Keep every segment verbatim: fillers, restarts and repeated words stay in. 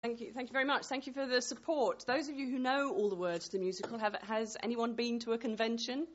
Thank you. Thank you very much. Thank you for the support. Those of you who know all the words to the musical, have has anyone been to a convention?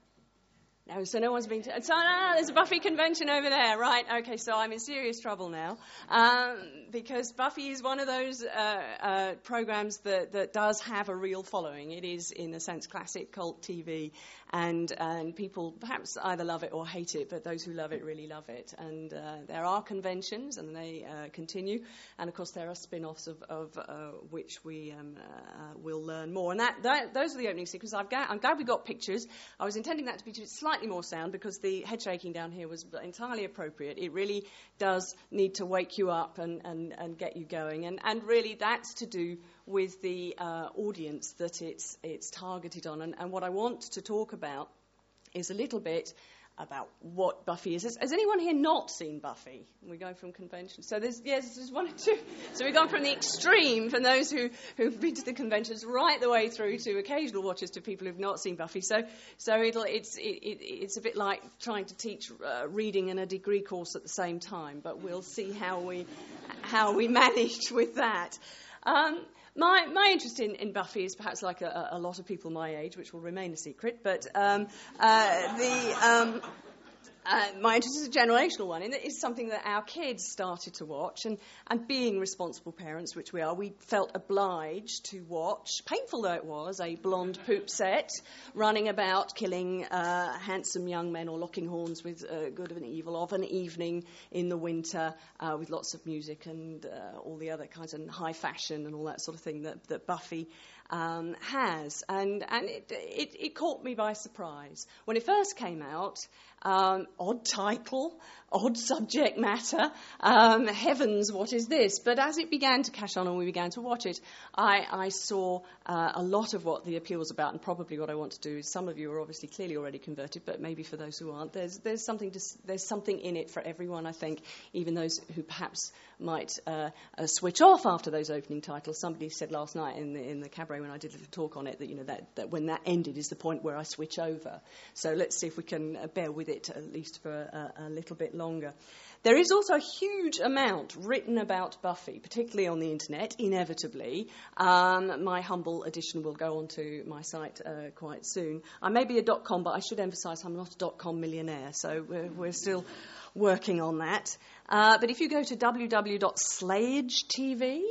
No, so no one's been to... So, ah, there's a Buffy convention over there. Right, okay, so I'm in serious trouble now. Um, because Buffy is one of those uh, uh, programs that, that does have a real following. It is, in a sense, classic cult T V. And, and people perhaps either love it or hate it, but those who love it really love it. And uh, there are conventions, and they uh, continue. And, of course, there are spin-offs of, of uh, which we um, uh, will learn more. And that, that those are the opening sequences. I've got, I'm glad we got pictures. I was intending that to be slightly more sound because the head shaking down here was entirely appropriate. It really does need to wake you up and, and, and get you going. And, and really that's to do with the uh, audience that it's it's targeted on. And, and what I want to talk about is a little bit about what Buffy is. Has, has anyone here not seen Buffy? We're going from convention. So there's, yes, there's one or two. So we've gone from the extreme, from those who, who've been to the conventions, right the way through to occasional watchers, to people who've not seen Buffy. So so it'll, it's it, it, it's a bit like trying to teach uh, reading in a degree course at the same time, but we'll see how we how we manage with that. Um, My my interest in, in Buffy is perhaps like a, a lot of people my age, which will remain a secret, but um, uh, the um, uh, my interest is a generational one, and it is something that our kids started to watch, and, and being responsible parents, which we are, we felt obliged to watch, painful though it was, a blonde poop set running about killing uh, handsome young men or locking horns with uh, good and evil of an evening in the winter uh, with lots of music and uh, all the other kinds of high fashion and all that sort of thing that, that Buffy um, has. And, and it, it, it caught me by surprise. When it first came out, Um, odd title, odd subject matter, um, heavens, what is this? But as it began to catch on and we began to watch it, I, I saw uh, a lot of what the appeal was about, and probably what I want to do is, some of you are obviously clearly already converted, but maybe for those who aren't, there's there's something to, there's something in it for everyone, I think, even those who perhaps might uh, uh, switch off after those opening titles. Somebody said last night in the, in the cabaret when I did a little talk on it that, you know, that, that when that ended is the point where I switch over. So let's see if we can uh, bear with it at least for a, a little bit longer. There is also a huge amount written about Buffy, particularly on the internet, inevitably. Um, my humble edition will go onto my site uh, quite soon. I may be a dot-com, but I should emphasise I'm not a dot-com millionaire, so we're, we're still working on that. Uh, but if you go to w w w dot slayage dot t v,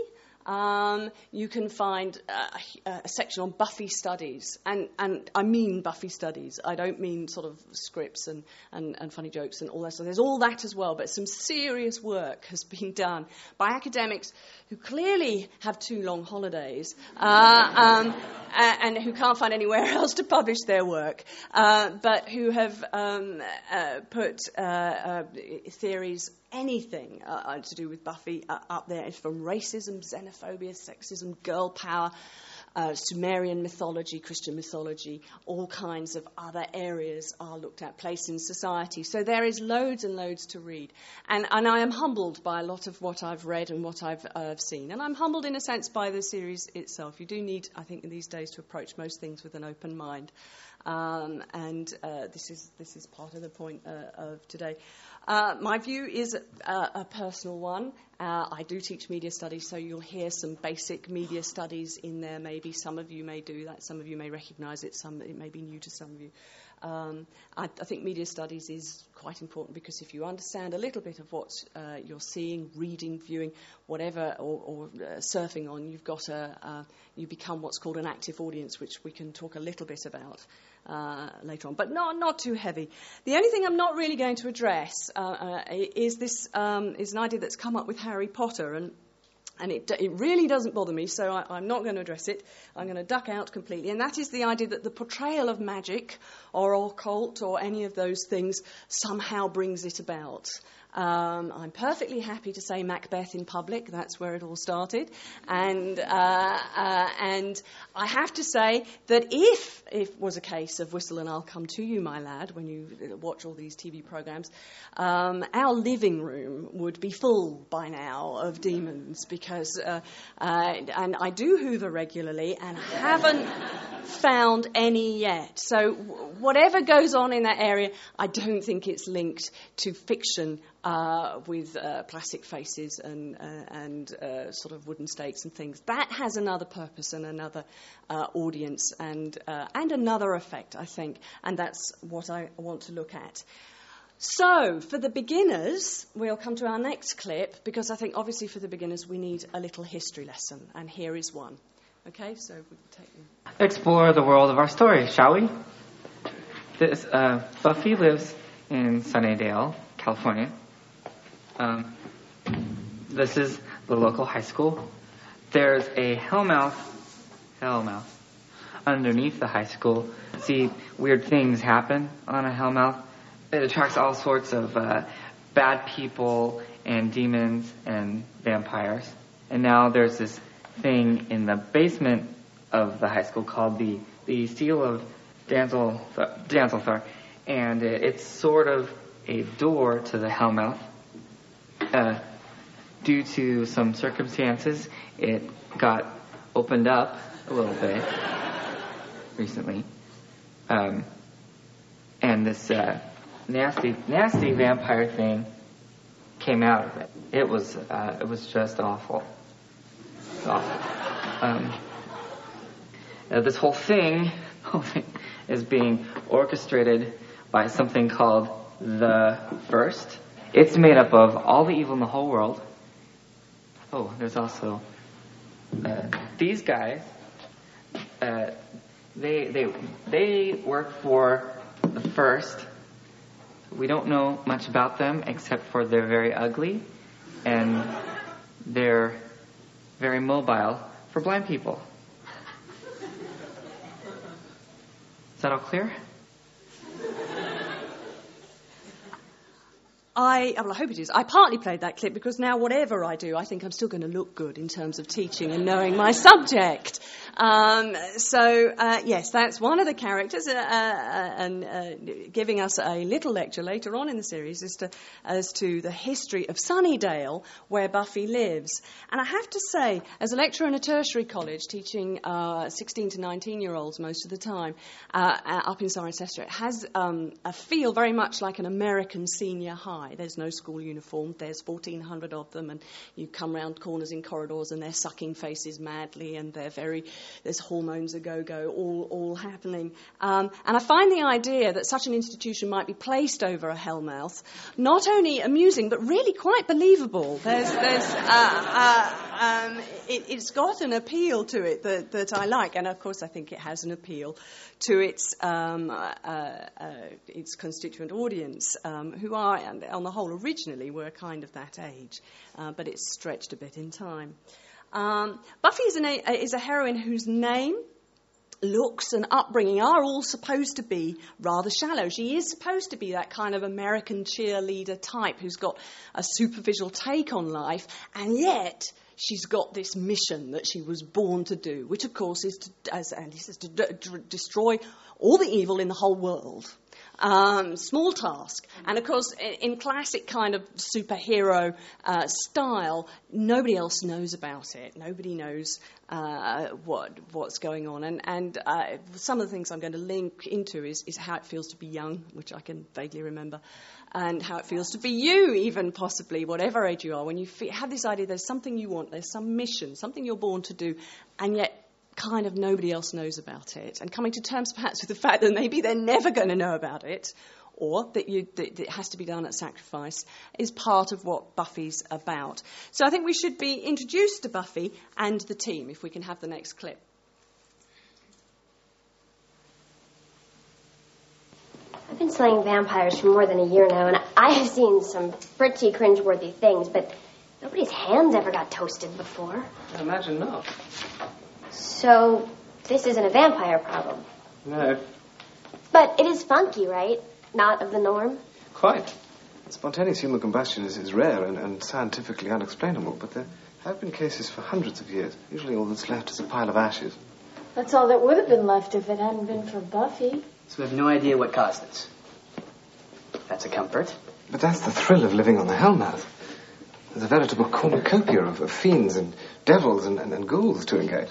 Um, you can find uh, a section on Buffy studies, and, and I mean Buffy studies. I don't mean sort of scripts and, and, and funny jokes and all that. So there's all that as well, but some serious work has been done by academics who clearly have too long holidays uh, um, and who can't find anywhere else to publish their work, uh, but who have um, uh, put uh, uh, theories, anything uh, to do with Buffy uh, up there, from racism, xenophobia, sexism, girl power, uh, Sumerian mythology, Christian mythology, all kinds of other areas are looked at, place in society. So there is loads and loads to read. And, and I am humbled by a lot of what I've read and what I've uh, seen. And I'm humbled in a sense by the series itself. You do need, I think, in these days to approach most things with an open mind. Um, and uh, this is this is part of the point uh, of today. Uh, my view is a, a personal one. Uh, I do teach media studies, so you'll hear some basic media studies in there. Maybe some of you may do that. Some of you may recognise it. Some it may be new to some of you. Um, I, I think media studies is quite important because if you understand a little bit of what uh, you're seeing, reading, viewing, whatever, or, or uh, surfing on, you've got a uh, you become what's called an active audience, which we can talk a little bit about uh, later on, but not not too heavy. The only thing I'm not really going to address uh, uh, is this um, is an idea that's come up with Harry Potter, and. And it, it really doesn't bother me, so I, I'm not going to address it. I'm going to duck out completely. And that is the idea that the portrayal of magic or occult or any of those things somehow brings it about. Um, I'm perfectly happy to say Macbeth in public. That's where it all started. And uh, uh, and I have to say that if it was a case of whistle and I'll come to you, my lad, when you watch all these T V programmes, um, our living room would be full by now of demons because, uh, uh, and I do hoover regularly and haven't found any yet. So w- whatever goes on in that area, I don't think it's linked to fiction uh, with uh, plastic faces and, uh, and uh, sort of wooden stakes and things. That has another purpose and another uh, audience and, uh, and another effect, I think, and that's what I want to look at. So, for the beginners, we'll come to our next clip, because I think obviously for the beginners we need a little history lesson, and here is one. Okay, so we can take them. Explore the world of our story, shall we? This, uh, Buffy lives in Sunnydale, California. Um, this is the local high school. There's a Hellmouth, Hellmouth, underneath the high school. See, weird things happen on a Hellmouth. It attracts all sorts of uh, bad people and demons and vampires. And now there's this thing in the basement of the high school called the, the Seal of Danzel, Danzelthar. And it's sort of a door to the Hellmouth. Uh, due to some circumstances, it got opened up a little bit recently. Um, and this... Uh, Nasty, nasty vampire thing came out of it. It was, uh, it was just awful. It was awful. Um, uh, this whole thing, whole thing is being orchestrated by something called the First. It's made up of all the evil in the whole world. Oh, there's also uh, these guys. Uh, they, they, they work for the First. We don't know much about them except for they're very ugly and they're very mobile for blind people. Is that all clear? I, well, I hope it is. I partly played that clip because now whatever I do, I think I'm still going to look good in terms of teaching and knowing my subject. Um, so, uh, yes, that's one of the characters, uh, uh, and uh, giving us a little lecture later on in the series as to, as to the history of Sunnydale, where Buffy lives. And I have to say, as a lecturer in a tertiary college, teaching uh, sixteen to nineteen-year-olds most of the time, uh, up in Cirencester, it has um, a feel very much like an American senior high. There's no school uniform. There's fourteen hundred of them, and you come round corners in corridors, and they're sucking faces madly, and they're very there's hormones a go-go, all all happening. Um, and I find the idea that such an institution might be placed over a Hellmouth not only amusing but really quite believable. There's there's uh, uh, um, it, it's got an appeal to it that that I like, and of course I think it has an appeal to its um, uh, uh, its constituent audience, um, who are, on the whole, originally were kind of that age, uh, but it's stretched a bit in time. Um, Buffy is, an, is a heroine whose name, looks and upbringing are all supposed to be rather shallow. She is supposed to be that kind of American cheerleader type who's got a superficial take on life, and yet she's got this mission that she was born to do, which, of course, is, to, as Andy says, to d- d- destroy all the evil in the whole world. Um, small task. And, of course, in, in classic kind of superhero uh, style, nobody else knows about it. Nobody knows uh, what what's going on. And, and uh, some of the things I'm going to link into is, is how it feels to be young, which I can vaguely remember, and how it feels to be you, even possibly, whatever age you are, when you fe- have this idea there's something you want, there's some mission, something you're born to do, and yet kind of nobody else knows about it, and coming to terms perhaps with the fact that maybe they're never going to know about it, or that, you, that it has to be done at sacrifice, is part of what Buffy's about. So I think we should be introduced to Buffy and the team, if we can have the next clip. I've been slaying vampires for more than a year now, and I have seen some pretty cringeworthy things, but nobody's hands ever got toasted before. I imagine not. So, this isn't a vampire problem? No. But it is funky, right? Not of the norm? Quite. Spontaneous human combustion is, is rare and, and scientifically unexplainable, but there have been cases for hundreds of years. Usually all that's left is a pile of ashes. That's all that would have been left if it hadn't been for Buffy. So we have no idea what caused this. That's a comfort. But that's the thrill of living on the Hellmouth. There's a veritable cornucopia of, of fiends and devils and, and, and ghouls to engage.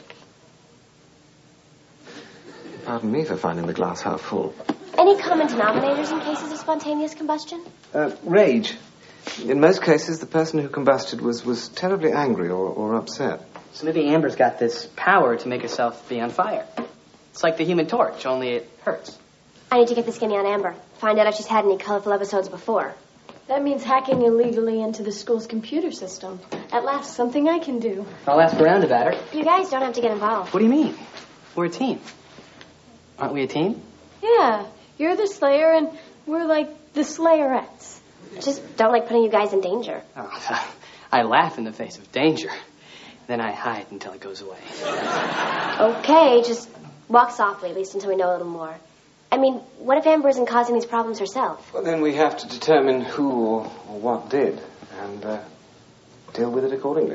Pardon me for finding the glass half full. Any common denominators in cases of spontaneous combustion? Uh, rage. In most cases, the person who combusted was, was terribly angry or, or upset. So maybe Amber's got this power to make herself be on fire. It's like the Human Torch, only it hurts. I need to get the skinny on Amber. Find out if she's had any colorful episodes before. That means hacking illegally into the school's computer system. At last, something I can do. I'll ask around about her. You guys don't have to get involved. What do you mean? We're a team. Aren't we a team? Yeah, you're the Slayer, and we're like the Slayerettes. Just don't like putting you guys in danger. Oh, I laugh in the face of danger. Then I hide until it goes away. Okay, just walk softly, at least until we know a little more. I mean, what if Amber isn't causing these problems herself? Well, then we have to determine who or, or what did, and uh, deal with it accordingly.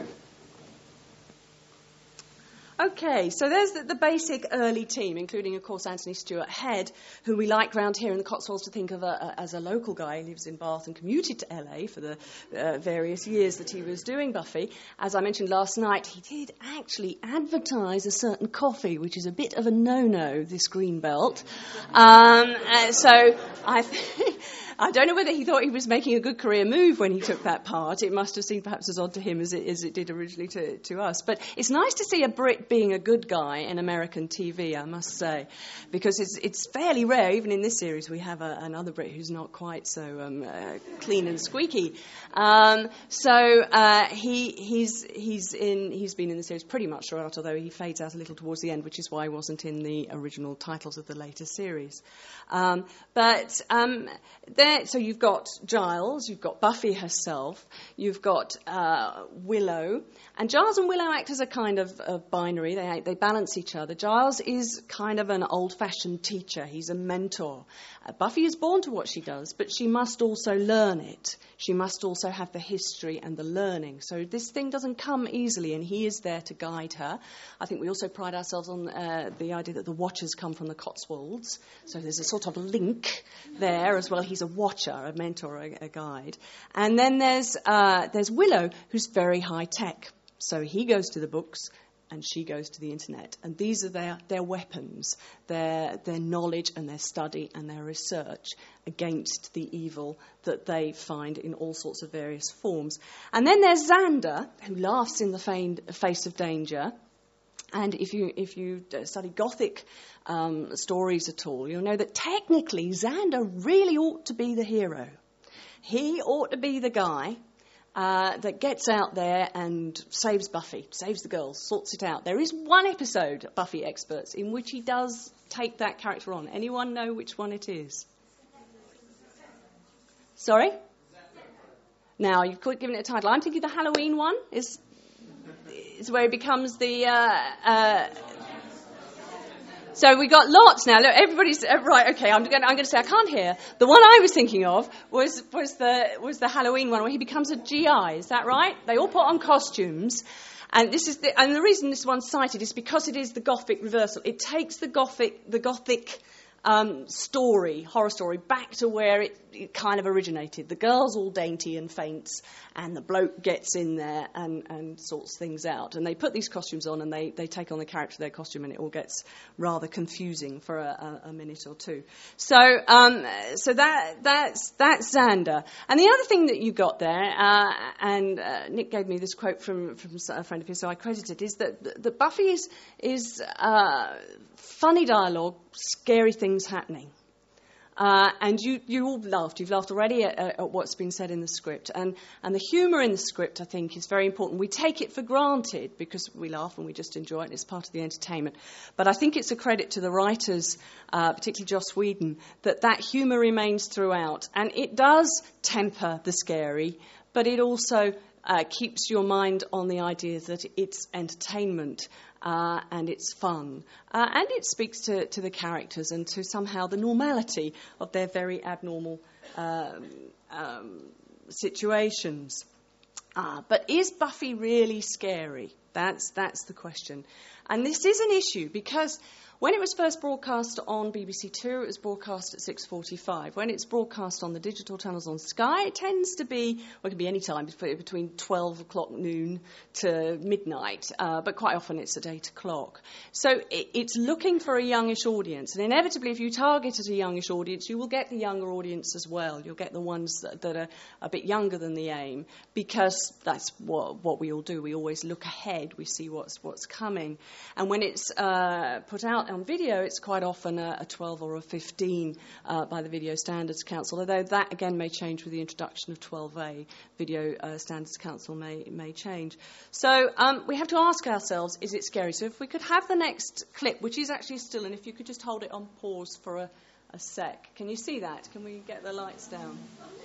Okay, so there's the, the basic early team, including, of course, Anthony Stewart Head, who we like round here in the Cotswolds to think of a, a, as a local guy. He lives in Bath and commuted to L A for the uh, various years that he was doing Buffy. As I mentioned last night, he did actually advertise a certain coffee, which is a bit of a no-no, this green belt. Um, uh, so I think... I don't know whether he thought he was making a good career move when he took that part. It must have seemed perhaps as odd to him as it, as it did originally to, to us. But it's nice to see a Brit being a good guy in American T V, I must say, because it's it's fairly rare. Even in this series, we have a, another Brit who's not quite so um, uh, clean and squeaky. Um, so uh, he he's he's in he's been in the series pretty much throughout, although he fades out a little towards the end, which is why he wasn't in the original titles of the later series. Um, but um, there, so you've got Giles, you've got Buffy herself, you've got uh, Willow, and Giles and Willow act as a kind of a binary. They they balance each other. Giles is kind of an old-fashioned teacher. He's a mentor. Uh, Buffy is born to what she does, but she must also learn it. She must also have the history and the learning. So this thing doesn't come easily, and he is there to guide her. I think we also pride ourselves on uh, the idea that the Watchers come from the Cotswolds. So there's a sort of link there as well. He's a watcher, a mentor, a, a guide. And then there's uh, there's Willow, who's very high-tech. So he goes to the books and she goes to the internet. And these are their, their weapons, their, their knowledge and their study and their research against the evil that they find in all sorts of various forms. And then there's Xander, who laughs in the fain- face of danger. And if you if you study Gothic um, stories at all, you'll know that technically Xander really ought to be the hero. He ought to be the guy Uh, that gets out there and saves Buffy, saves the girls, sorts it out. There is one episode, Buffy experts, in which he does take that character on. Anyone know which one it is? Sorry? Now, you've given it a title. I'm thinking the Halloween one is, is where he becomes the... Uh, uh, So we got lots now. Look, everybody's uh, right. Okay, I'm going. I'm going to say I can't hear. The one I was thinking of was was the was the Halloween one where he becomes a G I. Is that right? They all put on costumes, and this is the and the reason this one's cited is because it is the Gothic reversal. It takes the Gothic the Gothic um, story, horror story, back to where it, it kind of originated. The girl's all dainty and faints, and the bloke gets in there and, and sorts things out. And they put these costumes on, and they, they take on the character of their costume, and it all gets rather confusing for a, a, a minute or two. So um, so that that's that's Xander. And the other thing that you got there, uh, and uh, Nick gave me this quote from, from a friend of his, so I credit it, is that, that Buffy is, is uh, funny dialogue, scary things happening. Uh, and you, you all laughed. You've laughed already at, at what's been said in the script. And, and the humour in the script, I think, is very important. We take it for granted because we laugh and we just enjoy it. It's part of the entertainment. But I think it's a credit to the writers, uh, particularly Joss Whedon, that that humour remains throughout. And it does temper the scary, but it also uh, keeps your mind on the idea that it's entertainment. Uh, and it's fun. Uh, and it speaks to, to the characters and to somehow the normality of their very abnormal um, um, situations. Uh, but is Buffy really scary? That's, that's the question. And this is an issue because When it was first broadcast on B B C Two, it was broadcast at six forty-five. When it's broadcast on the digital channels on Sky, it tends to be, well, it can be any time between twelve o'clock noon to midnight, uh, but quite often it's at eight o'clock. So it, it's looking for a youngish audience. And inevitably, if you target at a youngish audience, you will get the younger audience as well. You'll get the ones that, that are a bit younger than the aim, because that's what, what we all do. We always look ahead. We see what's, what's coming. And when it's uh, put out on video, it's quite often a, a twelve or a fifteen uh, by the Video Standards Council, although that again may change with the introduction of twelve A. Video uh, Standards Council may may change. So um, we have to ask ourselves, is it scary? So if we could have the next clip, which is actually still, and if you could just hold it on pause for a, a sec. Can you see that? Can we get the lights down?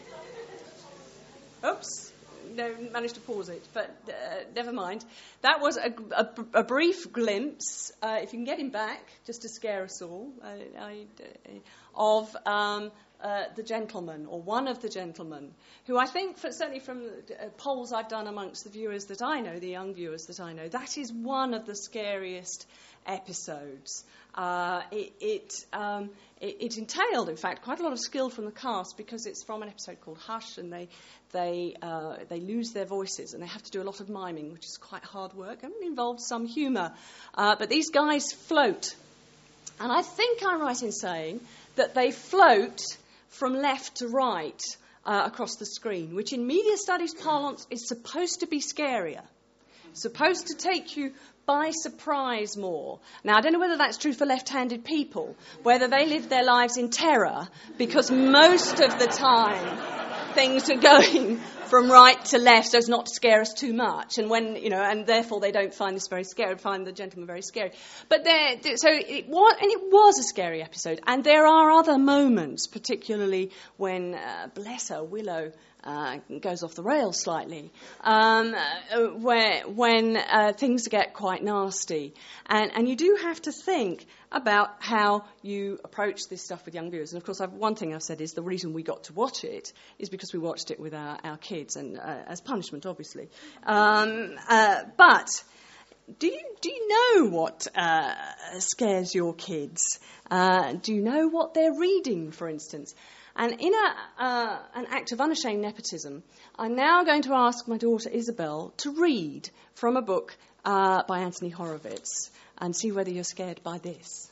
Oops. No, managed to pause it, but uh, never mind. That was a, a, a brief glimpse, uh, if you can get him back, just to scare us all, uh, I, uh, of um, uh, the gentleman, or one of the gentlemen, who I think, for, certainly from uh, polls I've done amongst the viewers that I know, the young viewers that I know, that is one of the scariest episodes. Uh, it, it, um, it, it entailed, in fact, quite a lot of skill from the cast, because it's from an episode called Hush, and they they uh, they lose their voices, and they have to do a lot of miming, which is quite hard work, and involves some humour. Uh, but these guys float, and I think I'm right in saying that they float from left to right uh, across the screen, which in media studies parlance is supposed to be scarier, supposed to take you by surprise more. Now, I don't know whether that's true for left-handed people, whether they live their lives in terror, because most of the time things are going from right to left so as not to scare us too much, and when, you know, and therefore they don't find this very scary, find the gentleman very scary. But there, so it was, and it was a scary episode, and there are other moments, particularly when, uh, bless her, Willow Uh, goes off the rails slightly, um, uh, where, when uh, things get quite nasty. And, and you do have to think about how you approach this stuff with young viewers. And, of course, I've, one thing I've said is the reason we got to watch it is because we watched it with our, our kids, and uh, as punishment, obviously. Um, uh, but do you, do you know what uh, scares your kids? Uh, do you know what they're reading, for instance? And in a, uh, an act of unashamed nepotism, I'm now going to ask my daughter Isabel to read from a book uh, by Anthony Horowitz, and see whether you're scared by this.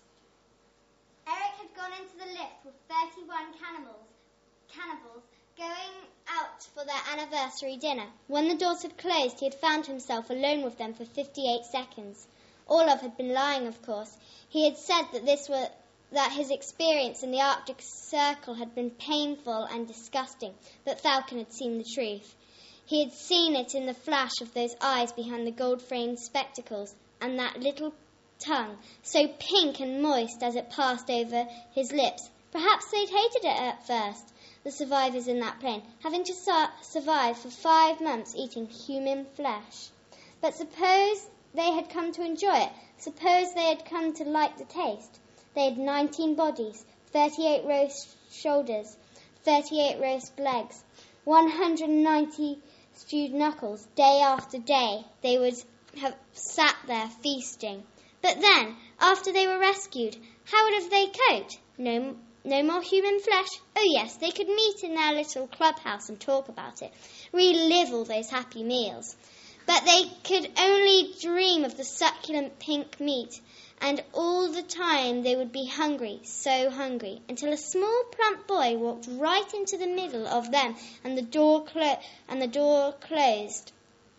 Eric had gone into the lift with thirty-one cannibals, cannibals going out for their anniversary dinner. When the doors had closed, he had found himself alone with them for fifty-eight seconds. Orlov had been lying, of course. He had said that this were... that his experience in the Arctic Circle had been painful and disgusting, but Falcon had seen the truth. He had seen it in the flash of those eyes behind the gold-framed spectacles, and that little tongue, so pink and moist as it passed over his lips. Perhaps they'd hated it at first, the survivors in that plane, having to su- survive for five months eating human flesh. But suppose they had come to enjoy it. Suppose they had come to like the taste. They had nineteen bodies, thirty-eight roast shoulders, thirty-eight roast legs, one hundred ninety stewed knuckles. Day after day, they would have sat there feasting. But then, after they were rescued, how would have they coped? No, no more human flesh? Oh yes, they could meet in their little clubhouse and talk about it, relive all those happy meals. But they could only dream of the succulent pink meat, and all the time they would be hungry, so hungry, until a small plump boy walked right into the middle of them, and the door clo- and the door closed.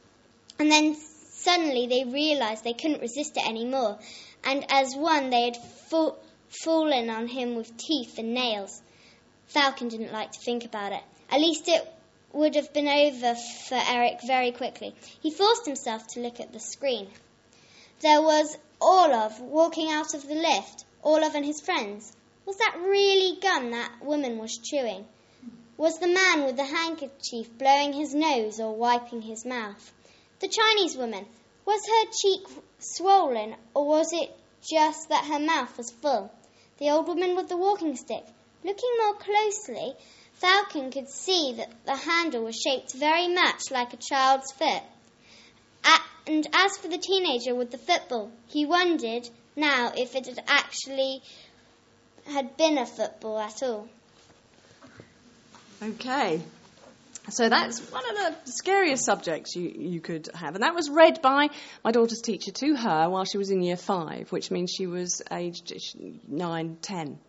And then suddenly they realized they couldn't resist it anymore, and as one they had fa- fallen on him with teeth and nails. Falcon didn't like to think about it. At least it would have been over for Eric very quickly. He forced himself to look at the screen. There was Orlov walking out of the lift, Orlov and his friends. Was that really gum that woman was chewing? Was the man with the handkerchief blowing his nose or wiping his mouth? The Chinese woman, was her cheek swollen, or was it just that her mouth was full? The old woman with the walking stick. Looking more closely, Falcon could see that the handle was shaped very much like a child's foot. And as for the teenager with the football, he wondered, now if it had actually had been a football at all. Okay. So that's one of the scariest subjects you, you could have. And that was read by my daughter's teacher to her while she was in year five, which means she was aged nine, ten.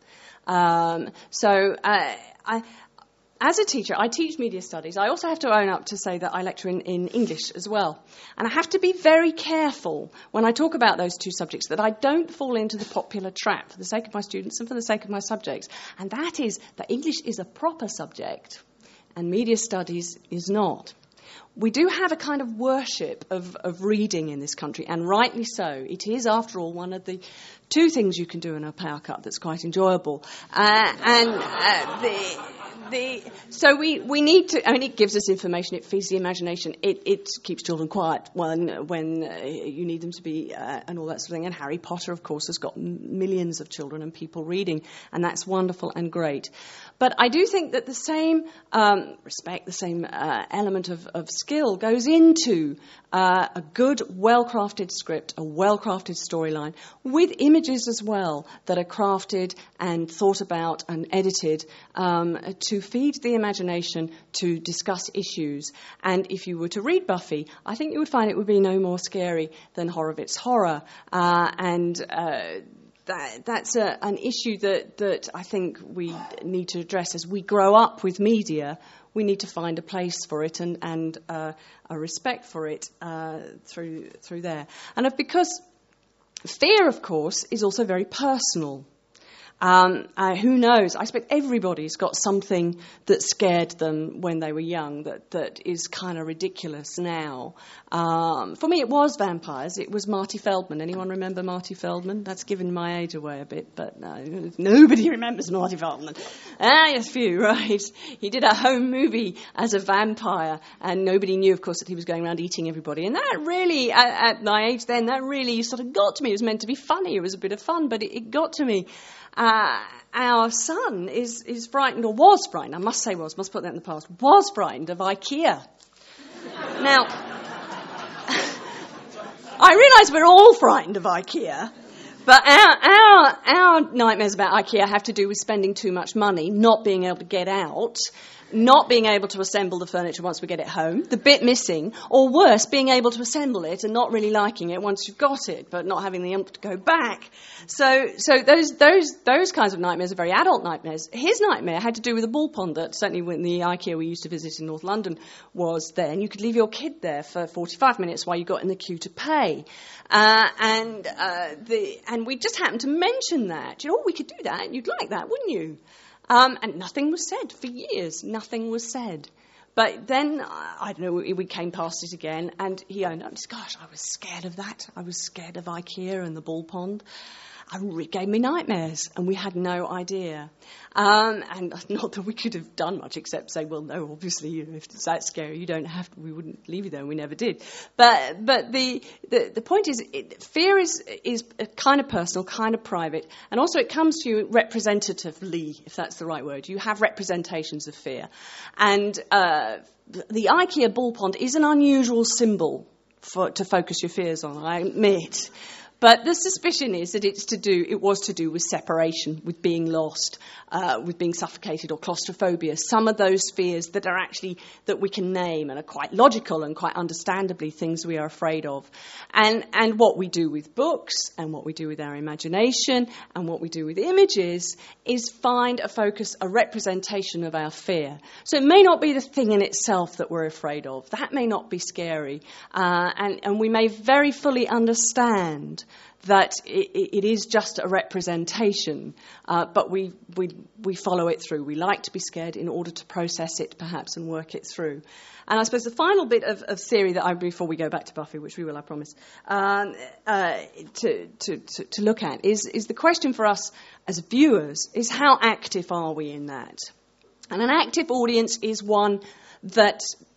Um, so uh, I... As a teacher, I teach media studies. I also have to own up to say that I lecture in, in English as well. And I have to be very careful when I talk about those two subjects that I don't fall into the popular trap for the sake of my students and for the sake of my subjects. And that is that English is a proper subject and media studies is not. We do have a kind of worship of, of reading in this country, and rightly so. It is, after all, one of the two things you can do in a power cut that's quite enjoyable. Uh, and uh, the... The, so we, we need to, I mean, it gives us information, it feeds the imagination, it, it keeps children quiet when, when uh, you need them to be, uh, and all that sort of thing. And Harry Potter, of course, has got m- millions of children and people reading, and that's wonderful and great. But I do think that the same um, respect, the same uh, element of, of skill goes into uh, a good, well-crafted script, a well-crafted storyline, with images as well that are crafted and thought about and edited um, to feed the imagination, to discuss issues. And if you were to read Buffy, I think you would find it would be no more scary than Horowitz horror. Uh, and uh, that, that's a, an issue that, that I think we need to address as we grow up with media. We need to find a place for it and, and uh, a respect for it uh, through through there. And if, because fear, of course, is also very personal. Um, uh, who knows? I expect everybody's got something that scared them when they were young that, that is kind of ridiculous now. Um, for me, it was vampires. It was Marty Feldman. Anyone remember Marty Feldman? That's giving my age away a bit, but no, nobody remembers Marty Feldman. Ah, yes, few, right. He did a home movie as a vampire, and nobody knew, of course, that he was going around eating everybody. And that really, at, at my age then, that really sort of got to me. It was meant to be funny. It was a bit of fun, but it, it got to me. Uh, our son is, is frightened, or was frightened, I must say was, must put that in the past, was frightened of IKEA. Now, I realise we're all frightened of IKEA, but our, our, our nightmares about IKEA have to do with spending too much money, not being able to get out, not being able to assemble the furniture once we get it home, the bit missing, or worse, being able to assemble it and not really liking it once you've got it, but not having the oomph to go back. So, so those those those kinds of nightmares are very adult nightmares. His nightmare had to do with a ball pond that certainly when the IKEA we used to visit in North London was there, and you could leave your kid there for forty-five minutes while you got in the queue to pay. Uh, and uh, the and we just happened to mention that. You know, oh, we could do that. You'd like that, wouldn't you? Um, and nothing was said for years. Nothing was said. But then, I don't know, we came past it again, and he owned up. He said, gosh, I was scared of that. I was scared of IKEA and the ball pond. It gave me nightmares, and we had no idea. Um, and not that we could have done much except say, well, no, obviously, you know, if it's that scary, you don't have to, we wouldn't leave you there, and we never did. But but the the, the point is, it, fear is is kind of personal, kind of private, and also it comes to you representatively, if that's the right word. You have representations of fear. And uh, the IKEA ball pond is an unusual symbol for to focus your fears on, I admit. But the suspicion is that it's to do, it was to do with separation, with being lost, uh, with being suffocated, or claustrophobia. Some of those fears that are actually, that we can name and are quite logical and quite understandably things we are afraid of. And, and what we do with books and what we do with our imagination and what we do with images is find a focus, a representation of our fear. So it may not be the thing in itself that we're afraid of. That may not be scary. Uh, and, and we may very fully understand that it, it is just a representation, uh, but we, we we follow it through. We like to be scared in order to process it, perhaps, and work it through. And I suppose the final bit of, of theory that I, before we go back to Buffy, which we will, I promise, um, uh, to, to, to, to look at is, is the question for us as viewers is how active are we in that? And an active audience is one that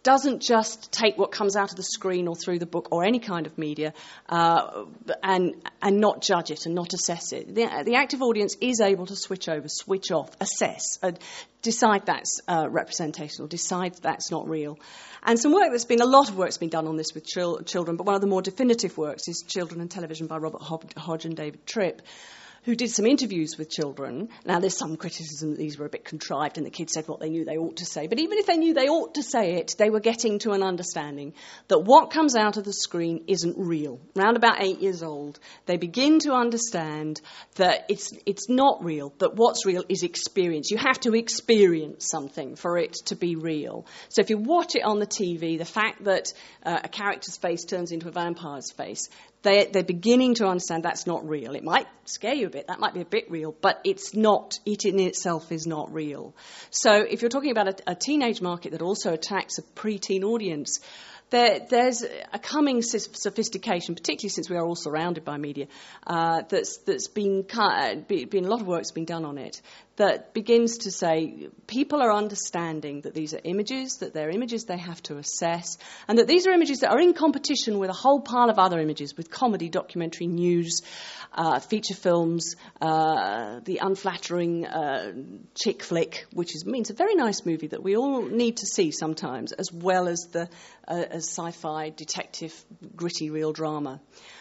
doesn't just take what comes out of the screen or through the book or any kind of media uh, and and not judge it and not assess it. The, the active audience is able to switch over, switch off, assess, uh, decide that's uh, representational, decide that's not real. And some work that's been, a lot of work's been done on this with chil- children, but one of the more definitive works is Children and Television by Robert Hodge and David Tripp, who did some interviews with children. Now, there's some criticism that these were a bit contrived and the kids said what they knew they ought to say. But even if they knew they ought to say it, they were getting to an understanding that what comes out of the screen isn't real. Around about eight years old, they begin to understand that it's it's not real, that what's real is experience. You have to experience something for it to be real. So if you watch it on the T V, the fact that uh, a character's face turns into a vampire's face, They, they're beginning to understand that's not real. It might scare you a bit, that might be a bit real, but it's not, it in itself is not real. So if you're talking about a, a teenage market that also attacks a pre-teen audience, there, there's a coming sophistication, particularly since we are all surrounded by media, uh, that's, that's been, been, a lot of work's been done on it, that begins to say people are understanding that these are images, that they're images they have to assess, and that these are images that are in competition with a whole pile of other images, with comedy, documentary, news, uh, feature films, uh, the unflattering uh, chick flick, which is, means a very nice movie that we all need to see sometimes, as well as the uh, as sci-fi, detective, gritty, real drama.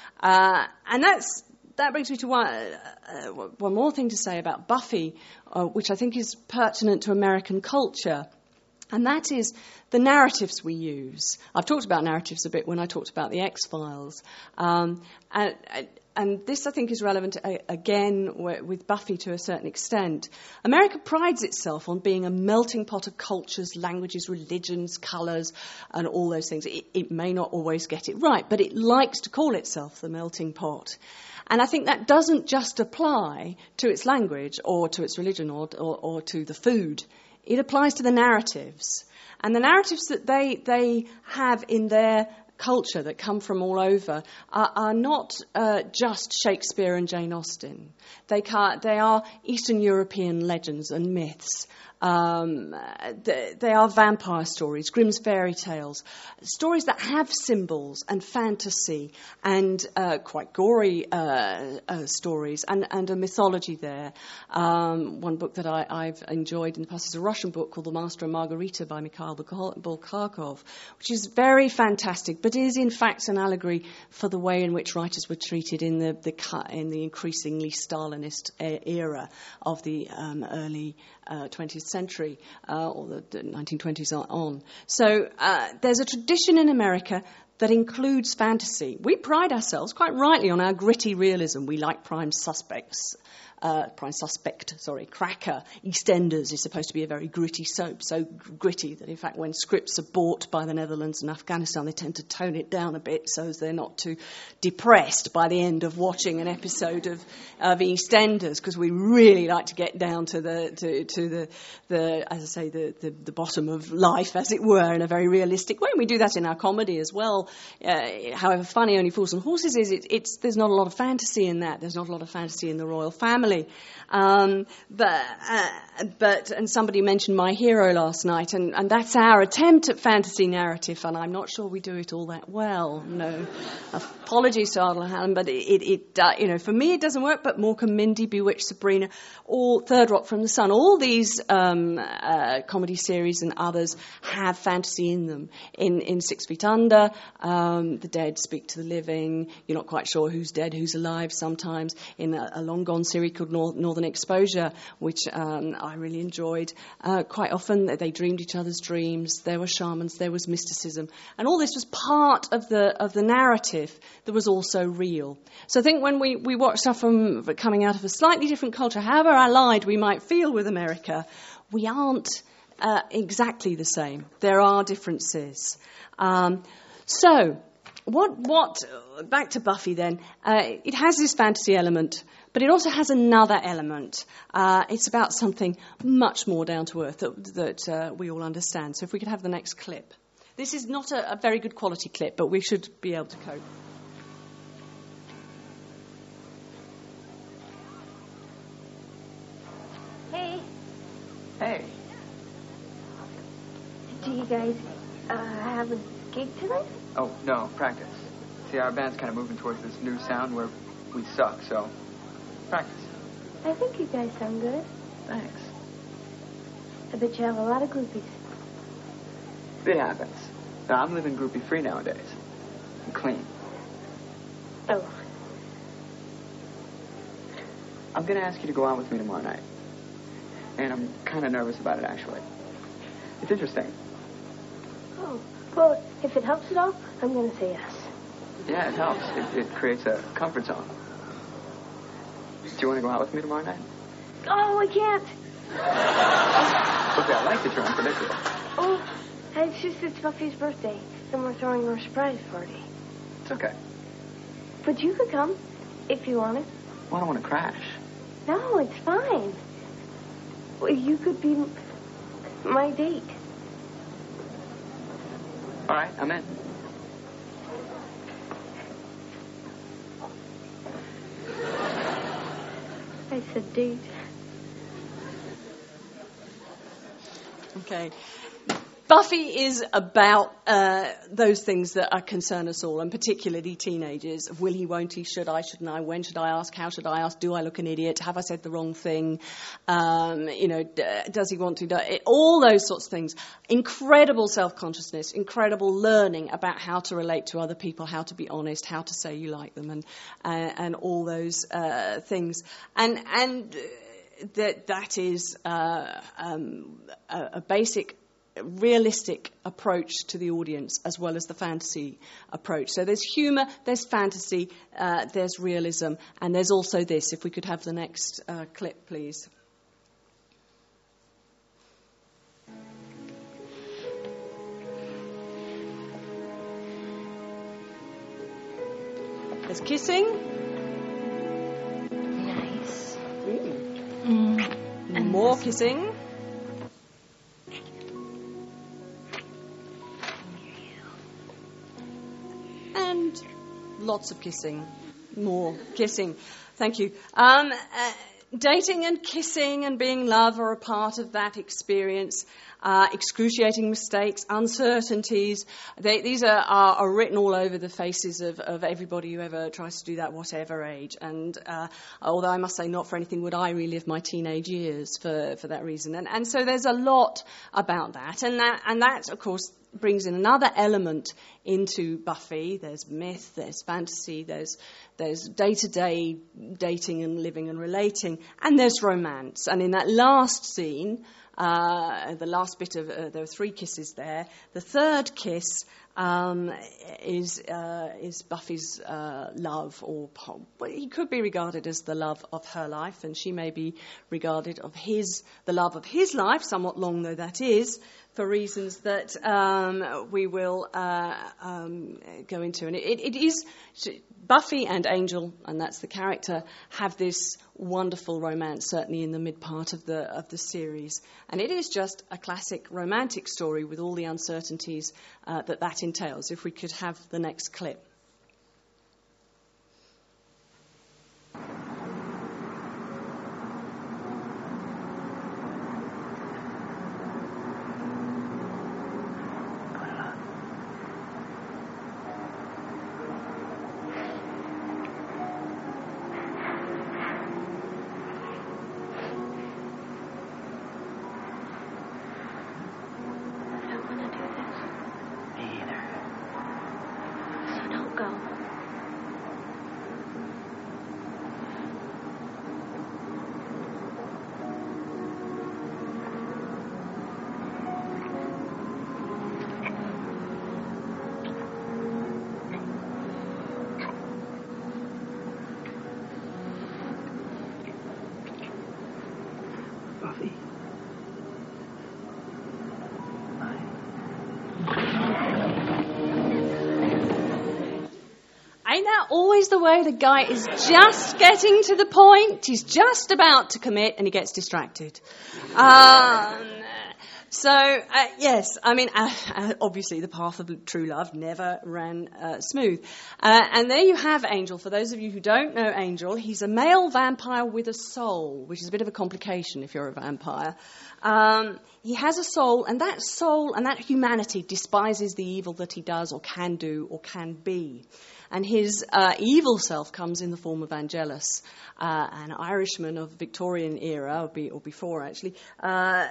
Uh, and that's That brings me to one, uh, one more thing to say about Buffy, uh, which I think is pertinent to American culture, and that is the narratives we use. I've talked about narratives a bit when I talked about the X-Files, um, and, and this I think is relevant uh, again with Buffy to a certain extent. America prides itself on being a melting pot of cultures, languages, religions, colours, and all those things. It, it may not always get it right, but it likes to call itself the melting pot. And I think that doesn't just apply to its language or to its religion or, or, or to the food. It applies to the narratives. And the narratives that they they have in their culture that come from all over are, are not uh, just Shakespeare and Jane Austen. They, can't, they are Eastern European legends and myths. Um, they, they are vampire stories, Grimm's fairy tales, stories that have symbols and fantasy and uh, quite gory uh, uh, stories and, and a mythology there. Um, one book that I, I've enjoyed in the past is a Russian book called The Master and Margarita by Mikhail Bulgakov, which is very fantastic, but is in fact an allegory for the way in which writers were treated in the, the in the increasingly Stalinist era of the um, early Uh, twentieth century, uh, or the, the nineteen twenties on. So uh, there's a tradition in America that includes fantasy. We pride ourselves, quite rightly, on our gritty realism. We like Prime Suspects. Uh, Prime Suspect, sorry, Cracker, EastEnders is supposed to be a very gritty soap, so gritty that in fact when scripts are bought by the Netherlands and Afghanistan, they tend to tone it down a bit so as they're not too depressed by the end of watching an episode of, of EastEnders, because we really like to get down to the, to, to the, the, as I say, the, the, the bottom of life, as it were, in a very realistic way. And we do that in our comedy as well. Uh, however funny Only Fools and Horses is, it, it's, there's not a lot of fantasy in that. There's not a lot of fantasy in the royal family. Um, but, uh, but, and somebody mentioned My Hero last night, and, and that's our attempt at fantasy narrative, and I'm not sure we do it all that well. No, apologies to Ardal Hallam, but it, it, it uh, you know, for me it doesn't work. But Morecambe, Mindy, Bewitched, Sabrina, all Third Rock from the Sun, all these um, uh, comedy series and others have fantasy in them. In, in Six Feet Under, um, the dead speak to the living. You're not quite sure who's dead, who's alive. Sometimes in a, a long gone series called Northern Exposure, which um, I really enjoyed. Uh, quite often they dreamed each other's dreams. There were shamans, there was mysticism, and all this was part of the of the narrative that was also real. So I think when we, we watch stuff from coming out of a slightly different culture, however allied we might feel with America, we aren't uh, exactly the same. There are differences. Um, so what what back to Buffy then. Uh, it has this fantasy element, but it also has another element. Uh, it's about something much more down to earth that, that uh, we all understand. So if we could have the next clip. This is not a, a very good quality clip, but we should be able to cope. Hey. Hey. Do you guys uh, have a gig tonight? Oh, no, practice. See, our band's kind of moving towards this new sound where we suck, so practice. I think you guys sound good. Thanks. I bet you have a lot of groupies. It happens. Now, I'm living groupie-free nowadays. I'm clean. Oh. I'm going to ask you to go out with me tomorrow night. And I'm kind of nervous about it, actually. It's interesting. Oh. Well, if it helps at all, I'm going to say yes. Yeah, it helps. It, it creates a comfort zone. Do you want to go out with me tomorrow night? Oh, I can't. Okay, I like that you're unpredictable. Oh, it's just it's Buffy's birthday, and we're throwing her a surprise party. It's okay. But you could come, if you wanted. Well, I don't want to crash. No, it's fine. Well, you could be my date. All right, I'm in. I said date. Okay. Buffy is about uh, those things that are concern us all, and particularly teenagers. Will he, won't he, should I, shouldn't I, when should I ask, how should I ask, do I look an idiot, have I said the wrong thing, um, you know, d- does he want to, do it, all those sorts of things. Incredible self-consciousness, incredible learning about how to relate to other people, how to be honest, how to say you like them, and uh, and all those uh, things. And, and that that is uh, um, a, a basic realistic approach to the audience as well as the fantasy approach. So there's humour, there's fantasy, uh, there's realism, and there's also this. If we could have the next uh, clip, please. There's kissing. Nice. Mm. Mm. And more kissing. And lots of kissing. More kissing. Thank you. Um, uh, dating and kissing and being love are a part of that experience. Uh, excruciating mistakes, uncertainties. They, these are, are, are written all over the faces of, of everybody who ever tries to do that, whatever age. And uh, although I must say, not for anything would I relive my teenage years for, for that reason. And, and so there's a lot about that. And that, and that, of course, brings in another element into Buffy. There's myth, there's fantasy, there's there's day-to-day dating and living and relating, and there's romance. And in that last scene, uh, the last bit of, uh, there are three kisses there. The third kiss um, is uh, is Buffy's uh, love, or well, he could be regarded as the love of her life, and she may be regarded of his the love of his life, somewhat long though that is, for reasons that um, we will uh, um, go into. And it, it is, Buffy and Angel, and that's the character, have this wonderful romance, certainly in the mid part of the of the series. And it is just a classic romantic story with all the uncertainties uh, that that entails. If we could have the next clip. Ain't that always the way? The guy is just getting to the point, he's just about to commit, and he gets distracted. Um, So, uh, yes, I mean, uh, uh, obviously the path of true love never ran uh, smooth. Uh, and there you have Angel. For those of you who don't know Angel, he's a male vampire with a soul, which is a bit of a complication if you're a vampire. Um, he has a soul, and that soul and that humanity despises the evil that he does or can do or can be. And his uh, evil self comes in the form of Angelus, uh, an Irishman of Victorian era, or, be, or before actually, uh,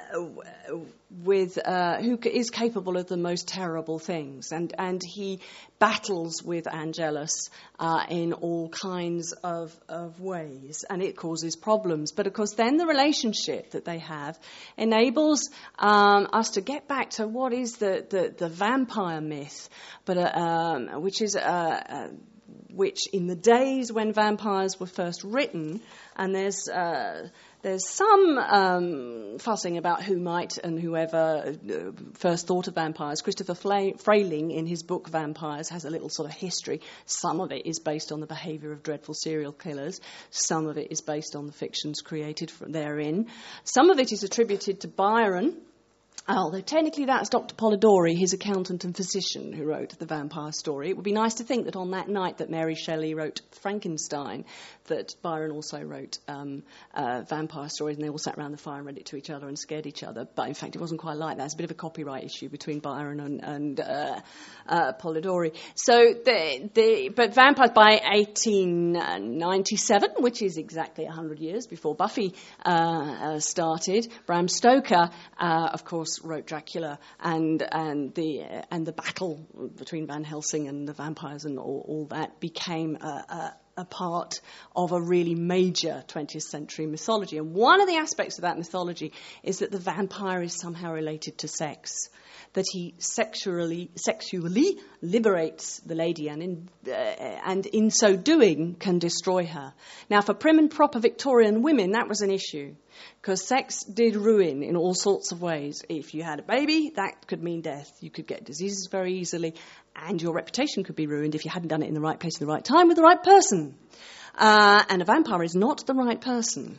with uh, who is capable of the most terrible things. And, and he battles with Angelus uh, in all kinds of, of ways, and it causes problems. But of course, then the relationship that they have enables um, us to get back to what is the, the, the vampire myth, but uh, um, which is uh, uh, which in the days when vampires were first written, and there's uh, there's some um, fussing about who might and whoever uh, first thought of vampires. Christopher Fla- Frayling, in his book Vampires, has a little sort of history. Some of it is based on the behaviour of dreadful serial killers. Some of it is based on the fictions created from therein. Some of it is attributed to Byron, although technically that's Doctor Polidori, his accountant and physician, who wrote the vampire story. It would be nice to think that on that night that Mary Shelley wrote Frankenstein, that Byron also wrote um, uh, vampire stories, and they all sat around the fire and read it to each other and scared each other. But in fact, it wasn't quite like that. It's a bit of a copyright issue between Byron and, and uh, uh, Polidori. So, the, the, but vampires by eighteen ninety-seven, which is exactly one hundred years before Buffy uh, uh, started, Bram Stoker, uh, of course, wrote Dracula, and and the uh, and the battle between Van Helsing and the vampires and all, all that became a, a, a part of a really major twentieth century mythology. And one of the aspects of that mythology is that the vampire is somehow related to sex, that he sexually sexually liberates the lady, and in uh, and in so doing can destroy her. Now, for prim and proper Victorian women, that was an issue, because sex did ruin in all sorts of ways. If you had a baby, that could mean death. You could get diseases very easily, and your reputation could be ruined if you hadn't done it in the right place at the right time with the right person. Uh, and a vampire is not the right person.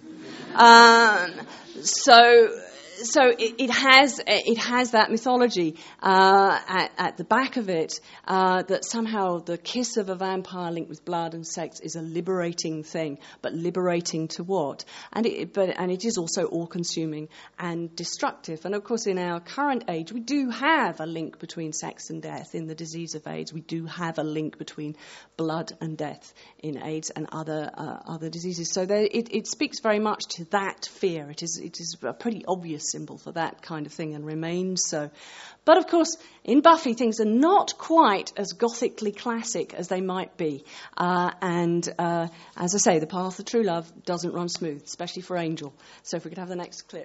Um, so... So it, it has it has that mythology uh, at, at the back of it, uh, that somehow the kiss of a vampire linked with blood and sex is a liberating thing, but liberating to what? And it, but and it is also all-consuming and destructive. And of course, in our current age, we do have a link between sex and death in the disease of AIDS. We do have a link between blood and death in AIDS and other uh, other diseases. So there, it, it speaks very much to that fear. It is it is a pretty obvious symbol for that kind of thing, and remains so. But of course, in Buffy, things are not quite as gothically classic as they might be. Uh, and uh, as I say, the path of true love doesn't run smooth, especially for Angel. So if we could have the next clip.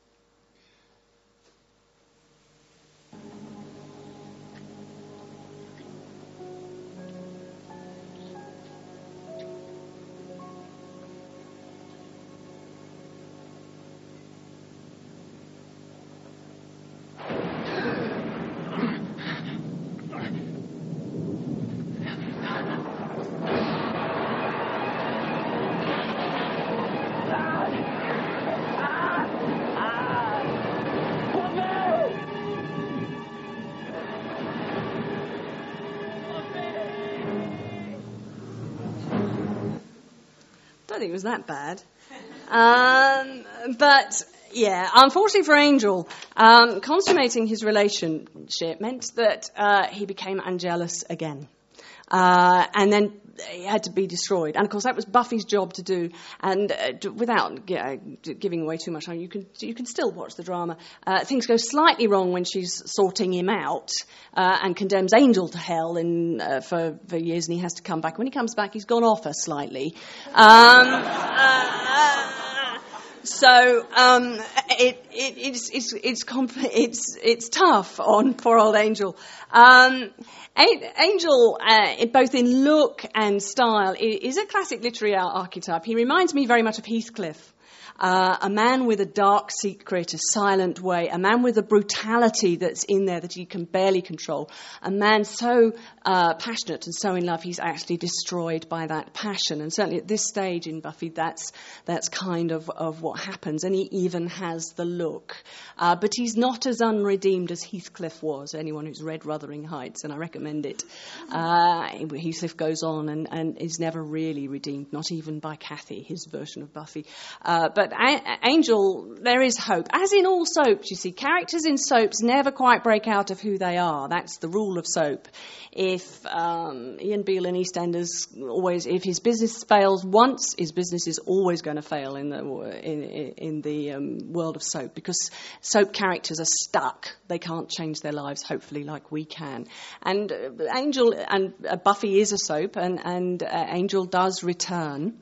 I don't think it was that bad. Um, but, yeah, unfortunately for Angel, um, consummating his relationship meant that uh, he became Angelus again. Uh, and then he had to be destroyed. And, of course, that was Buffy's job to do. And uh, without uh, giving away too much, you can you can still watch the drama. Uh, things go slightly wrong when she's sorting him out uh, and condemns Angel to hell in, uh, for, for years, and he has to come back. When he comes back, he's gone off her slightly. Um, uh, So um, it, it, it's it's it's comp- it's it's tough on poor old Angel. Um, Angel, uh, both in look and style, is a classic literary archetype. He reminds me very much of Heathcliff. Uh, a man with a dark secret, a silent way, a man with a brutality that's in there that he can barely control, a man so uh, passionate and so in love he's actually destroyed by that passion. And certainly at this stage in Buffy, that's that's kind of, of what happens. And he even has the look. Uh, but he's not as unredeemed as Heathcliff was, anyone who's read Wuthering Heights, and I recommend it. Uh, Heathcliff goes on and, and is never really redeemed, not even by Kathy, his version of Buffy. Uh, but A- Angel, there is hope. As in all soaps, you see, characters in soaps never quite break out of who they are. That's the rule of soap. If um, Ian Beale in EastEnders always, if his business fails once, his business is always going to fail in the in, in the um, world of soap, because soap characters are stuck. They can't change their lives, hopefully, like we can. And uh, Angel and uh, Buffy is a soap, and and uh, Angel does return.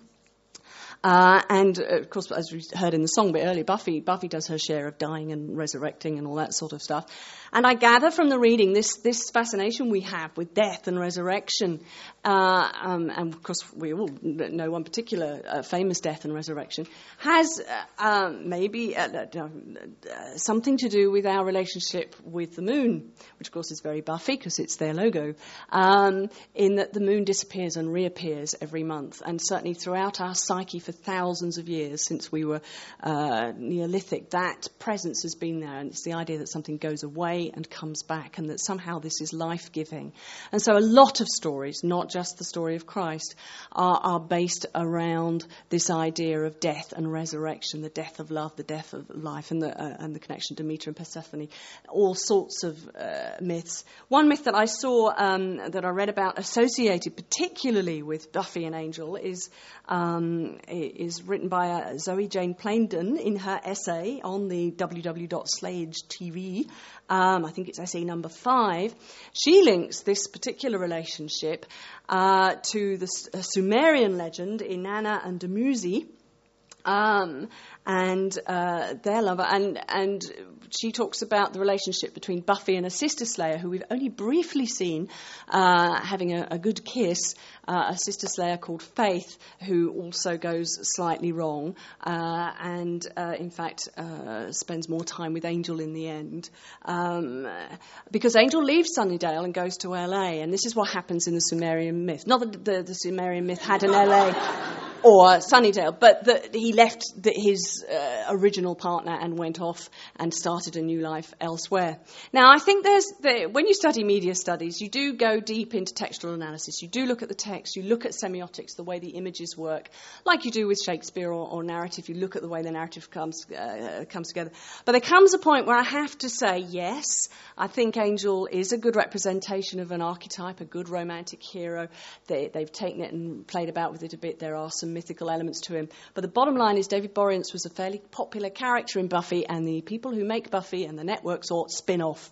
Uh, and, uh, of course, as we heard in the song a bit earlier, Buffy, Buffy does her share of dying and resurrecting and all that sort of stuff. And I gather from the reading this, this fascination we have with death and resurrection. Uh, um, and, of course, we all know one particular uh, famous death and resurrection, has uh, um, maybe uh, uh, uh, something to do with our relationship with the moon, which, of course, is very Buffy because it's their logo, um, in that the moon disappears and reappears every month. And certainly throughout our psyche for thousands of years since we were uh, Neolithic, that presence has been there, and it's the idea that something goes away and comes back, and that somehow this is life-giving. And so a lot of stories, not just the story of Christ, are, are based around this idea of death and resurrection, the death of love, the death of life, and the, uh, and the connection to Demeter and Persephone, all sorts of uh, myths. One myth that I saw, um, that I read about, associated particularly with Buffy and Angel, is um, is written by uh, Zoe Jane Plaindon in her essay on the w w w dot slayage dot t v. Um, I think it's essay number five. She links this particular relationship uh, to the uh, Sumerian legend Inanna and Dumuzi, um, and uh, their lover, and and she talks about the relationship between Buffy and a sister slayer who we've only briefly seen uh, having a, a good kiss, uh, a sister slayer called Faith, who also goes slightly wrong, uh, and uh, in fact uh, spends more time with Angel in the end, um, because Angel leaves Sunnydale and goes to L A, and this is what happens in the Sumerian myth. Not that the, the Sumerian myth had an L A or Sunnydale, but that he left the, his uh, original partner and went off and started a new life elsewhere. Now, I think there's the, when you study media studies, you do go deep into textual analysis. You do look at the text, you look at semiotics, the way the images work, like you do with Shakespeare or, or narrative. You look at the way the narrative comes uh, comes together. But there comes a point where I have to say, yes, I think Angel is a good representation of an archetype, a good romantic hero. They, they've taken it and played about with it a bit. There are some mythical elements to him. But the bottom line is David Boreanaz was a fairly popular character in Buffy, and the people who make Buffy and the network sought spin-off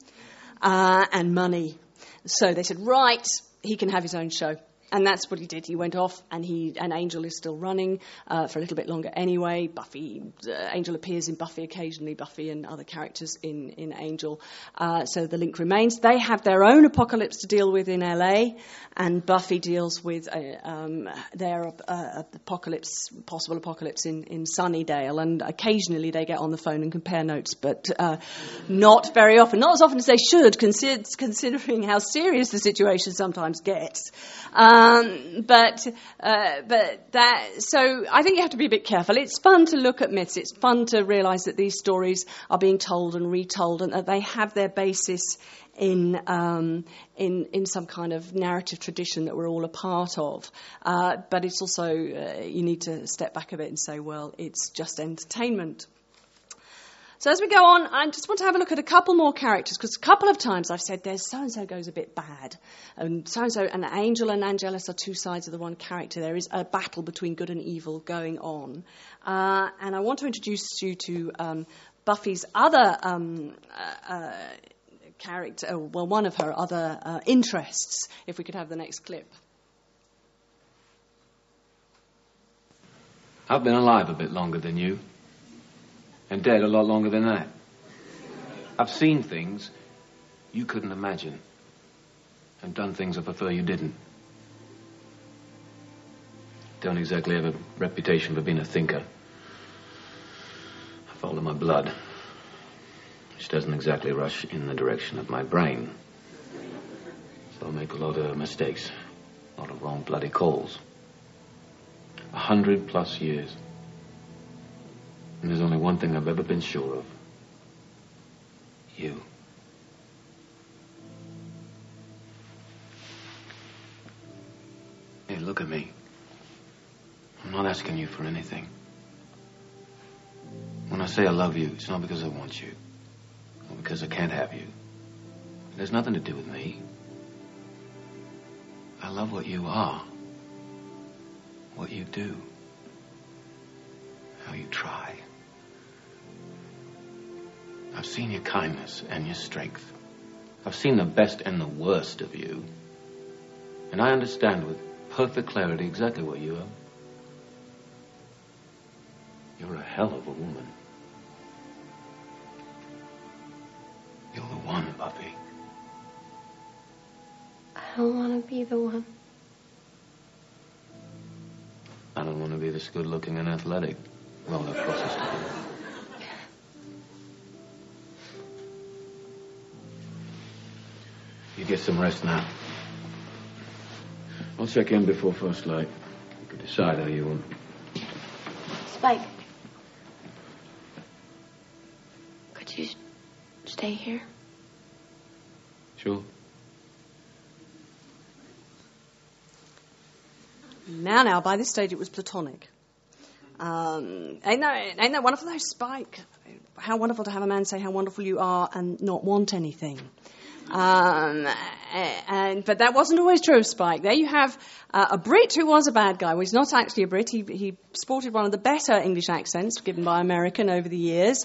uh, and money. So they said, right, he can have his own show. And that's what he did. He went off, and he and Angel is still running uh, for a little bit longer anyway. Buffy, uh, Angel appears in Buffy occasionally, Buffy and other characters in, in Angel. Uh, so the link remains. They have their own apocalypse to deal with in L A, and Buffy deals with uh, um, their uh, apocalypse, possible apocalypse in, in Sunnydale. And occasionally they get on the phone and compare notes, but uh, not very often. Not as often as they should, consider, considering how serious the situation sometimes gets. Um, Um, but uh, but that so I think you have to be a bit careful. It's fun to look at myths. It's fun to realise that these stories are being told and retold, and that they have their basis in um, in in some kind of narrative tradition that we're all a part of. Uh, but it's also uh, you need to step back a bit and say, well, it's just entertainment. So as we go on, I just want to have a look at a couple more characters, because a couple of times I've said there's so-and-so goes a bit bad, and so-and-so, and Angel and Angelus are two sides of the one character. There is a battle between good and evil going on. Uh, and I want to introduce you to um, Buffy's other um, uh, uh, character, well, one of her other uh, interests, if we could have the next clip. I've been alive a bit longer than you. And dead a lot longer than that. I've seen things you couldn't imagine. And done things I prefer you didn't. Don't exactly have a reputation for being a thinker. all in my blood, which doesn't exactly rush in the direction of my brain. So I make a lot of mistakes, a lot of wrong bloody calls. A hundred plus years. And there's only one thing I've ever been sure of. You. Hey, look at me. I'm not asking you for anything. When I say I love you, it's not because I want you, or because I can't have you. It has nothing to do with me. I love what you are, what you do, how you try. I've seen your kindness and your strength. I've seen the best and the worst of you. And I understand with perfect clarity exactly what you are. You're a hell of a woman. You're the one, Buffy. I don't want to be the one. I don't want to be this good-looking and athletic. Well, of course it's not. You get some rest now. I'll check in before first light. You can decide how you want. Spike. Could you stay here? Sure. Now, now, by this stage it was platonic. Um, ain't that, ain't that wonderful though, Spike? How wonderful to have a man say how wonderful you are and not want anything. Um, and but that wasn't always true of Spike. There you have uh, a Brit who was a bad guy. Well, he's not actually a Brit. He, he sported one of the better English accents given by American over the years.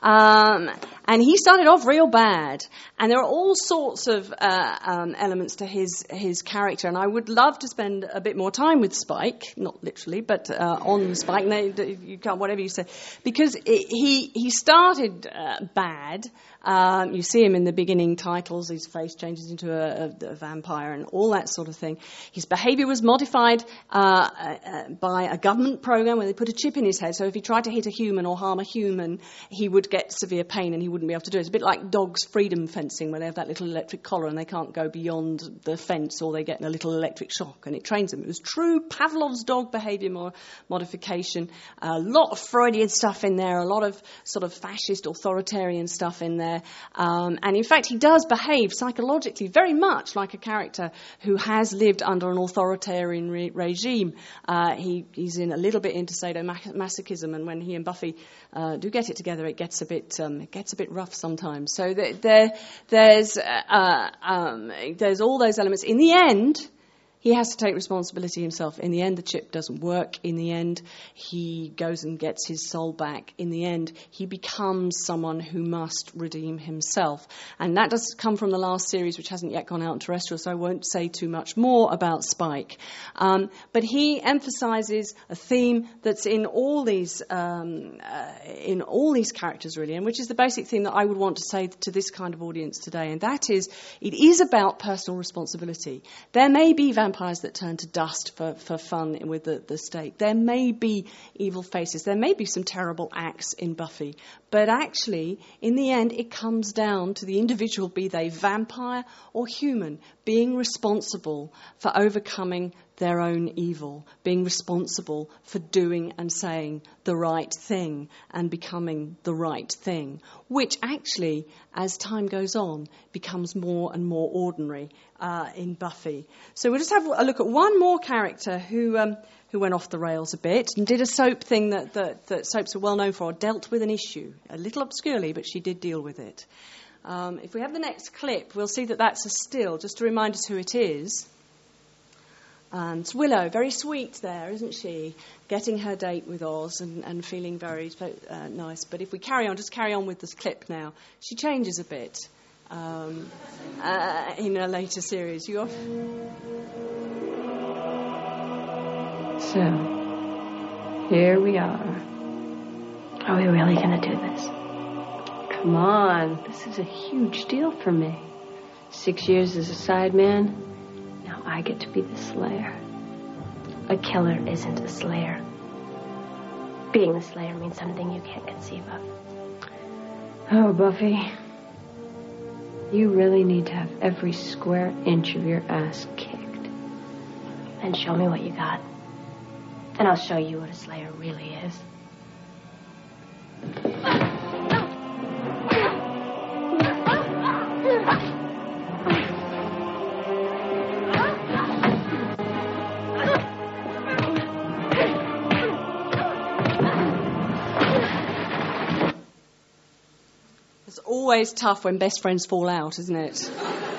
Um, and he started off real bad. And there are all sorts of uh, um, elements to his his character. And I would love to spend a bit more time with Spike, not literally, but uh, on Spike. No, you can't, whatever you say, because it, he he started uh, bad. Um, you see him in the beginning titles. His face changes into a, a, a vampire and all that sort of thing. His behaviour was modified uh, uh, by a government program where they put a chip in his head. So if he tried to hit a human or harm a human, he would get severe pain and he wouldn't be able to do it. It's a bit like dogs' freedom fencing, where they have that little electric collar and they can't go beyond the fence, or they get a little electric shock, and it trains them. It was true Pavlov's dog behaviour mo- modification. A lot of Freudian stuff in there, a lot of sort of fascist authoritarian stuff in there. Um, and in fact, he does behave psychologically very much like a character who has lived under an authoritarian re- regime. Uh, he, he's in a little bit into sadomasochism, and when he and Buffy uh, do get it together, it gets a bit um, it gets a bit rough sometimes. So there, there there's uh, um, there's all those elements. In the end, he has to take responsibility himself. In the end, the chip doesn't work. In the end, he goes and gets his soul back. In the end, he becomes someone who must redeem himself. And that does come from the last series, which hasn't yet gone out on terrestrial, so I won't say too much more about Spike. Um, but he emphasises a theme that's in all these um, uh, in all these characters, really, and which is the basic theme that I would want to say to this kind of audience today, and that is, it is about personal responsibility. There may be vampires that turn to dust for, for fun with the, the state. There may be evil faces. There may be some terrible acts in Buffy. But actually, in the end, it comes down to the individual, be they vampire or human, being responsible for overcoming their own evil, being responsible for doing and saying the right thing and becoming the right thing, which actually, as time goes on, becomes more and more ordinary uh, in Buffy. So we'll just have a look at one more character who um, who went off the rails a bit and did a soap thing that, that, that soaps are well known for, dealt with an issue, a little obscurely, but she did deal with it. Um, if we have the next clip, we'll see that that's a still, just to remind us who it is. And it's Willow, very sweet there, isn't she? Getting her date with Oz and, and feeling very uh, nice. But if we carry on, just carry on with this clip now. She changes a bit um, uh, in a later series. You off? So, here we are. Are we really going to do this? Come on, this is a huge deal for me. Six years as a sideman. Now I get to be the slayer. A killer isn't a slayer. Being the slayer means something you can't conceive of. Oh, Buffy. You really need to have every square inch of your ass kicked. Then show me what you got. And I'll show you what a slayer really is. It's always tough when best friends fall out, isn't it?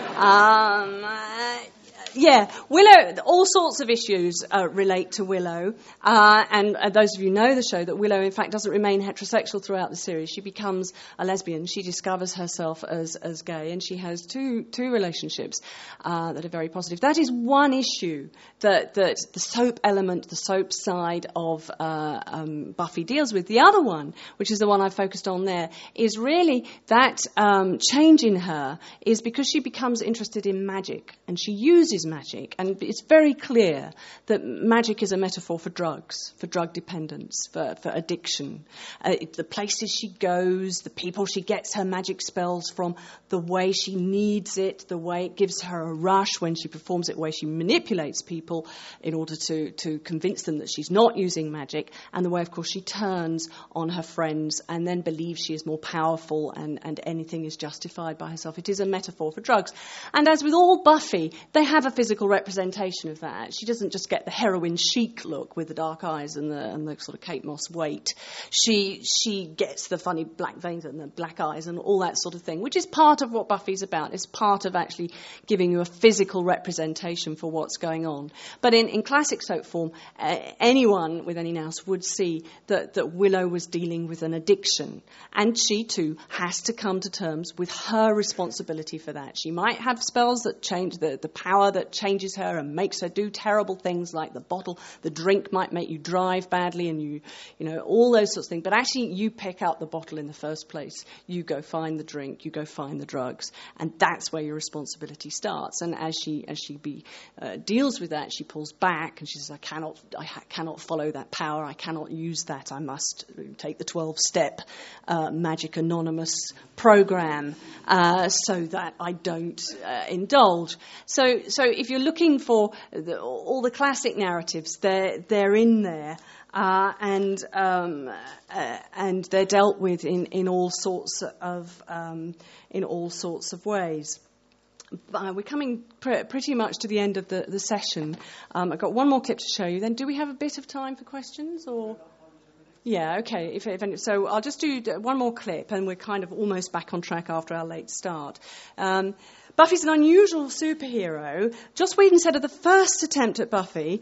um, uh, yeah, Willow, all sorts of issues uh, relate to Willow. Uh, and uh, those of you who know the show, that Willow, in fact, doesn't remain heterosexual throughout the series. She becomes a lesbian. She discovers herself as, as gay, and she has two two relationships uh, that are very positive. That is one issue that, that the soap element, the soap side of uh, um, Buffy deals with. The other one, which is the one I focused on there, is really that um, change in her is because she becomes interested in magic, and she uses magic, and it's very clear that magic is a metaphor for drugs, for drug dependence, for, for addiction. Uh, it, the places she goes, the people she gets her magic spells from, the way she needs it, the way it gives her a rush when she performs it, the way she manipulates people in order to, to convince them that she's not using magic, and the way, of course, she turns on her friends and then believes she is more powerful and, and anything is justified by herself. It is a metaphor for drugs. And as with all Buffy, they have a physical representation of that. She doesn't just get the heroine chic look with the dark eyes and the, and the sort of Kate Moss weight. She she gets the funny black veins and the black eyes and all that sort of thing, which is part of what Buffy's about. It's part of actually giving you a physical representation for what's going on. But in, in classic soap form, uh, anyone with any nous would see that, that Willow was dealing with an addiction. And she, too, has to come to terms with her responsibility for that. She might have spells that change the, the power that changes her and makes her do terrible things like the bottle, the drink might make you drive badly and you, you know, all those sorts of things. But actually you pick out the bottle in the first place. You go find the drink, you go find the drugs. And that's where your responsibility starts. And as she as she be, uh, deals with that, she pulls back and she says, I cannot, I ha- cannot follow that power. I cannot use that. I must take the twelve-step uh, Magic Anonymous program uh, so that I don't uh, indulge. So, so if you're looking for the, all the classic narratives, they're they're in there, uh, and um, uh, and they're dealt with in, in all sorts of um, in all sorts of ways. Uh, we're coming pr- pretty much to the end of the, the session. Um, I've got one more clip to show you. Then, do we have a bit of time for questions, or? Yeah, okay. If, if any, so I'll just do one more clip, and we're kind of almost back on track after our late start. Um, Buffy's an unusual superhero. Joss Whedon said of the first attempt at Buffy,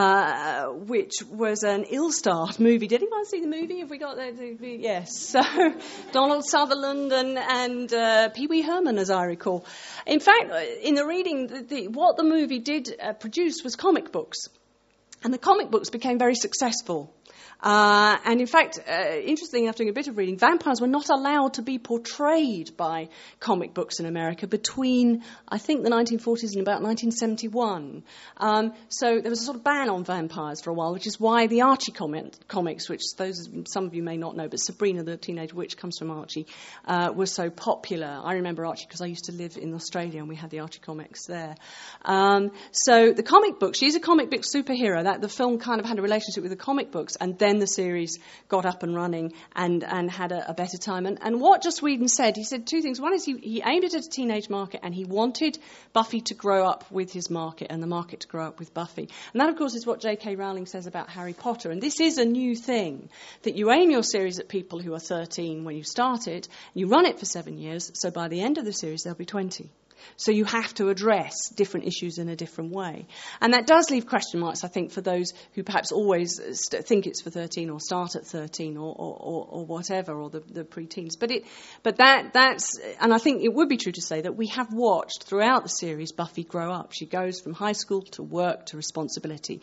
uh, which was an ill-starred movie. Did anyone see the movie? Have we got the, the, the yes? So Donald Sutherland and, and uh, Pee Wee Herman, as I recall. In fact, in the reading, the, the, what the movie did uh, produce was comic books, and the comic books became very successful. Uh, and in fact, uh, interestingly enough, doing a bit of reading, vampires were not allowed to be portrayed by comic books in America between, I think, the nineteen forties and about nineteen seventy-one. Um, so there was a sort of ban on vampires for a while, which is why the Archie comment, comics, which those some of you may not know, but Sabrina the Teenage Witch comes from Archie, uh, were so popular. I remember Archie because I used to live in Australia and we had the Archie comics there. Um, so the comic book, she's a comic book superhero. That the film kind of had a relationship with the comic books, and then Then the series got up and running and, and had a, a better time. And, and what Joss Whedon said, he said two things. One is he, he aimed it at a teenage market, and he wanted Buffy to grow up with his market and the market to grow up with Buffy. And that, of course, is what J K Rowling says about Harry Potter. And this is a new thing, that you aim your series at people who are thirteen when you start it, you run it for seven years, so by the end of the series they'll be twenty. So you have to address different issues in a different way. And that does leave question marks, I think, for those who perhaps always st- think it's for thirteen or start at thirteen or, or, or, or whatever, or the, the pre-teens. But it, but that that's, and I think it would be true to say that we have watched throughout the series Buffy grow up. She goes from high school to work to responsibility.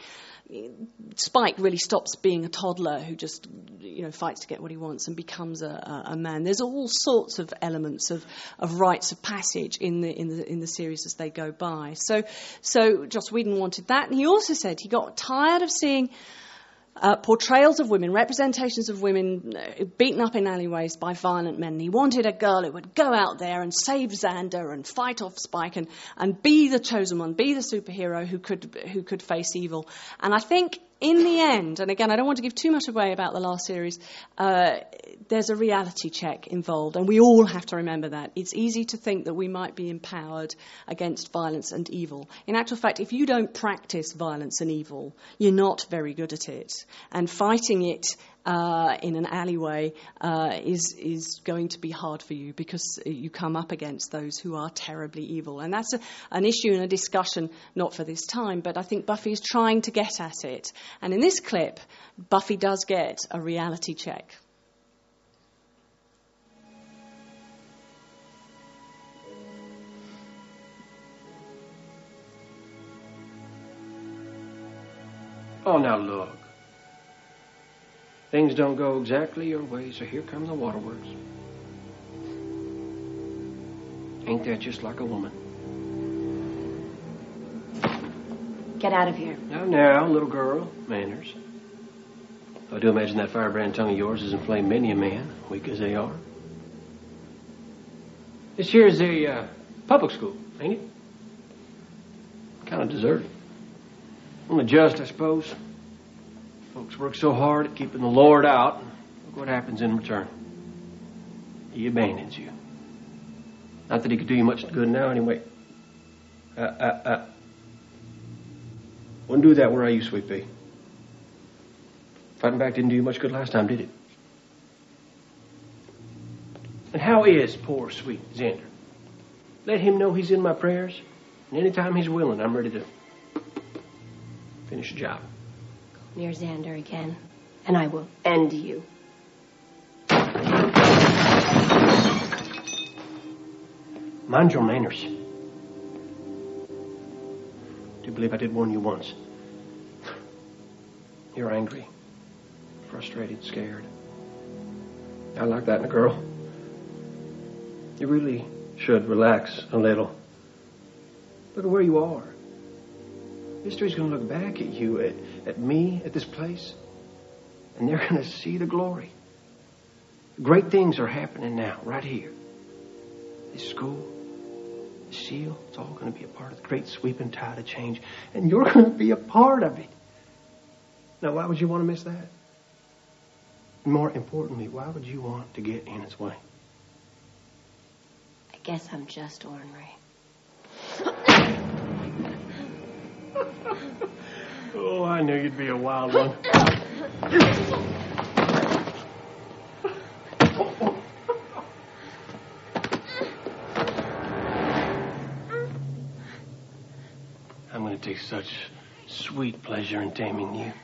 Spike really stops being a toddler who just, you know, fights to get what he wants and becomes a, a, a man. There's all sorts of elements of, of rites of passage in the in the in the series as they go by. So, so Joss Whedon wanted that, and he also said he got tired of seeing Uh, portrayals of women, representations of women uh, beaten up in alleyways by violent men. He wanted a girl who would go out there and save Xander and fight off Spike and, and be the chosen one, be the superhero who could who could face evil. And I think in the end, and again, I don't want to give too much away about the last series, uh, there's a reality check involved, and we all have to remember that. It's easy to think that we might be empowered against violence and evil. In actual fact, if you don't practice violence and evil, you're not very good at it. And fighting it uh, in an alleyway uh, is is going to be hard for you because you come up against those who are terribly evil. And that's a, an issue and a discussion, not for this time, but I think Buffy is trying to get at it. And in this clip, Buffy does get a reality check. Oh, now look. Things don't go exactly your way, so here come the waterworks. Ain't that just like a woman? Get out of here. Now, now, little girl. Manners. I do imagine that firebrand tongue of yours has inflamed many a man, weak as they are. This here's a uh, public school, ain't it? Kind of deserted. Only just, I suppose. Folks work so hard at keeping the Lord out. Look what happens in return. He abandons you. Not that he could do you much good now, anyway. Uh, uh, uh. Wouldn't do that where I used, Sweet Pea. Fighting back didn't do you much good last time, did it? And how is poor, sweet Xander? Let him know he's in my prayers. And anytime he's willing, I'm ready to finish the job. Near Xander again, and I will end you. Mind your manners. Do believe I did warn you once. You're angry, frustrated, scared. I like that in a girl. You really should relax a little. Look at where you are. History's going to look back at you, at, at me, at this place, and they're going to see the glory. Great things are happening now, right here. This school, the shield, it's all going to be a part of the great sweeping tide of change, and you're going to be a part of it. Now, why would you want to miss that? More importantly, why would you want to get in its way? I guess I'm just ornery. Oh, I knew you'd be a wild one. I'm going to take such sweet pleasure in taming you.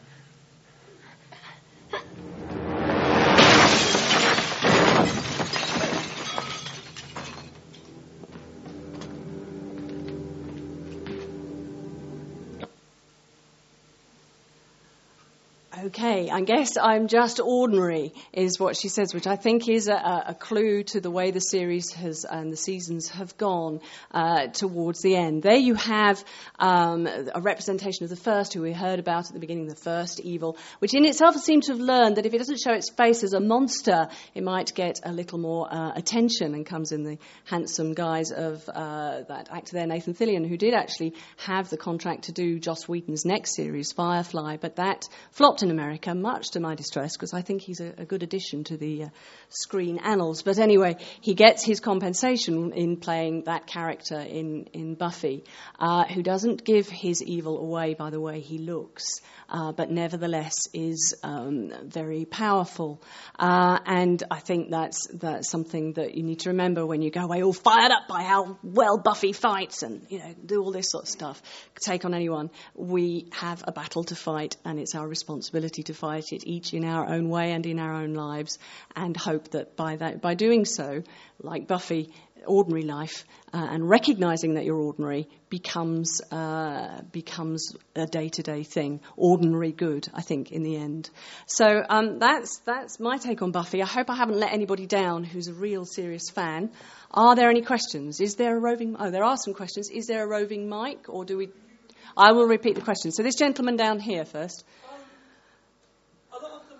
Okay, I guess I'm just ordinary, is what she says, which I think is a, a clue to the way the series has and the seasons have gone uh, towards the end. There you have um, a representation of the first, who we heard about at the beginning, the first evil, which in itself seems to have learned that if it doesn't show its face as a monster, it might get a little more uh, attention, and comes in the handsome guise of uh, that actor there, Nathan Fillion, who did actually have the contract to do Joss Whedon's next series, Firefly, but that flopped in America, much to my distress, because I think he's a, a good addition to the uh, screen annals. But anyway, he gets his compensation in playing that character in, in Buffy, uh, who doesn't give his evil away by the way he looks, uh, but nevertheless is um, very powerful. Uh, and I think that's, that's something that you need to remember when you go away all fired up by how well Buffy fights and, you know, do all this sort of stuff, take on anyone. We have a battle to fight, and it's our responsibility to fight it each in our own way and in our own lives, and hope that by that, by doing so, like Buffy, ordinary life uh, and recognizing that you're ordinary becomes uh, becomes a day-to-day thing. Ordinary good, I think, in the end. So um, that's that's my take on Buffy. I hope I haven't let anybody down who's a real serious fan. Are there any questions? Is there a roving? Oh, there are some questions. Is there a roving mic, or do we? I will repeat the question. So this gentleman down here first.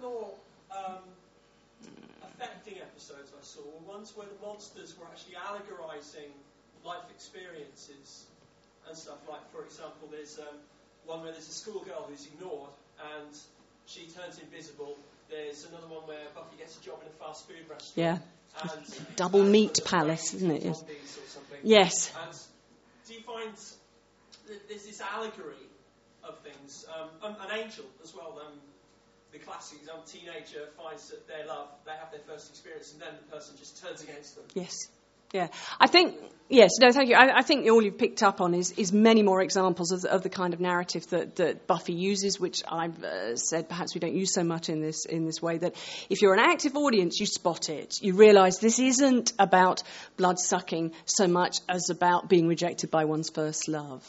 the more um, affecting episodes I saw were ones where the monsters were actually allegorizing life experiences and stuff. Like, for example, there's um, one where there's a schoolgirl who's ignored and she turns invisible. There's another one where Buffy gets a job in a fast food restaurant. Yeah. And Double and meat sort of palace, isn't it? Yes. Yes. Yes. And do you find that there's this allegory of things? Um, um, an angel as well. Um, the classic example: teenager finds that their love, they have their first experience, and then the person just turns against them. Yes. Yeah, I think, yes, no, thank you. I, I think all you've picked up on is, is many more examples of the, of the kind of narrative that, that Buffy uses, which I've uh, said perhaps we don't use so much in this in this way, that if you're an active audience, you spot it. You realise this isn't about blood-sucking so much as about being rejected by one's first love.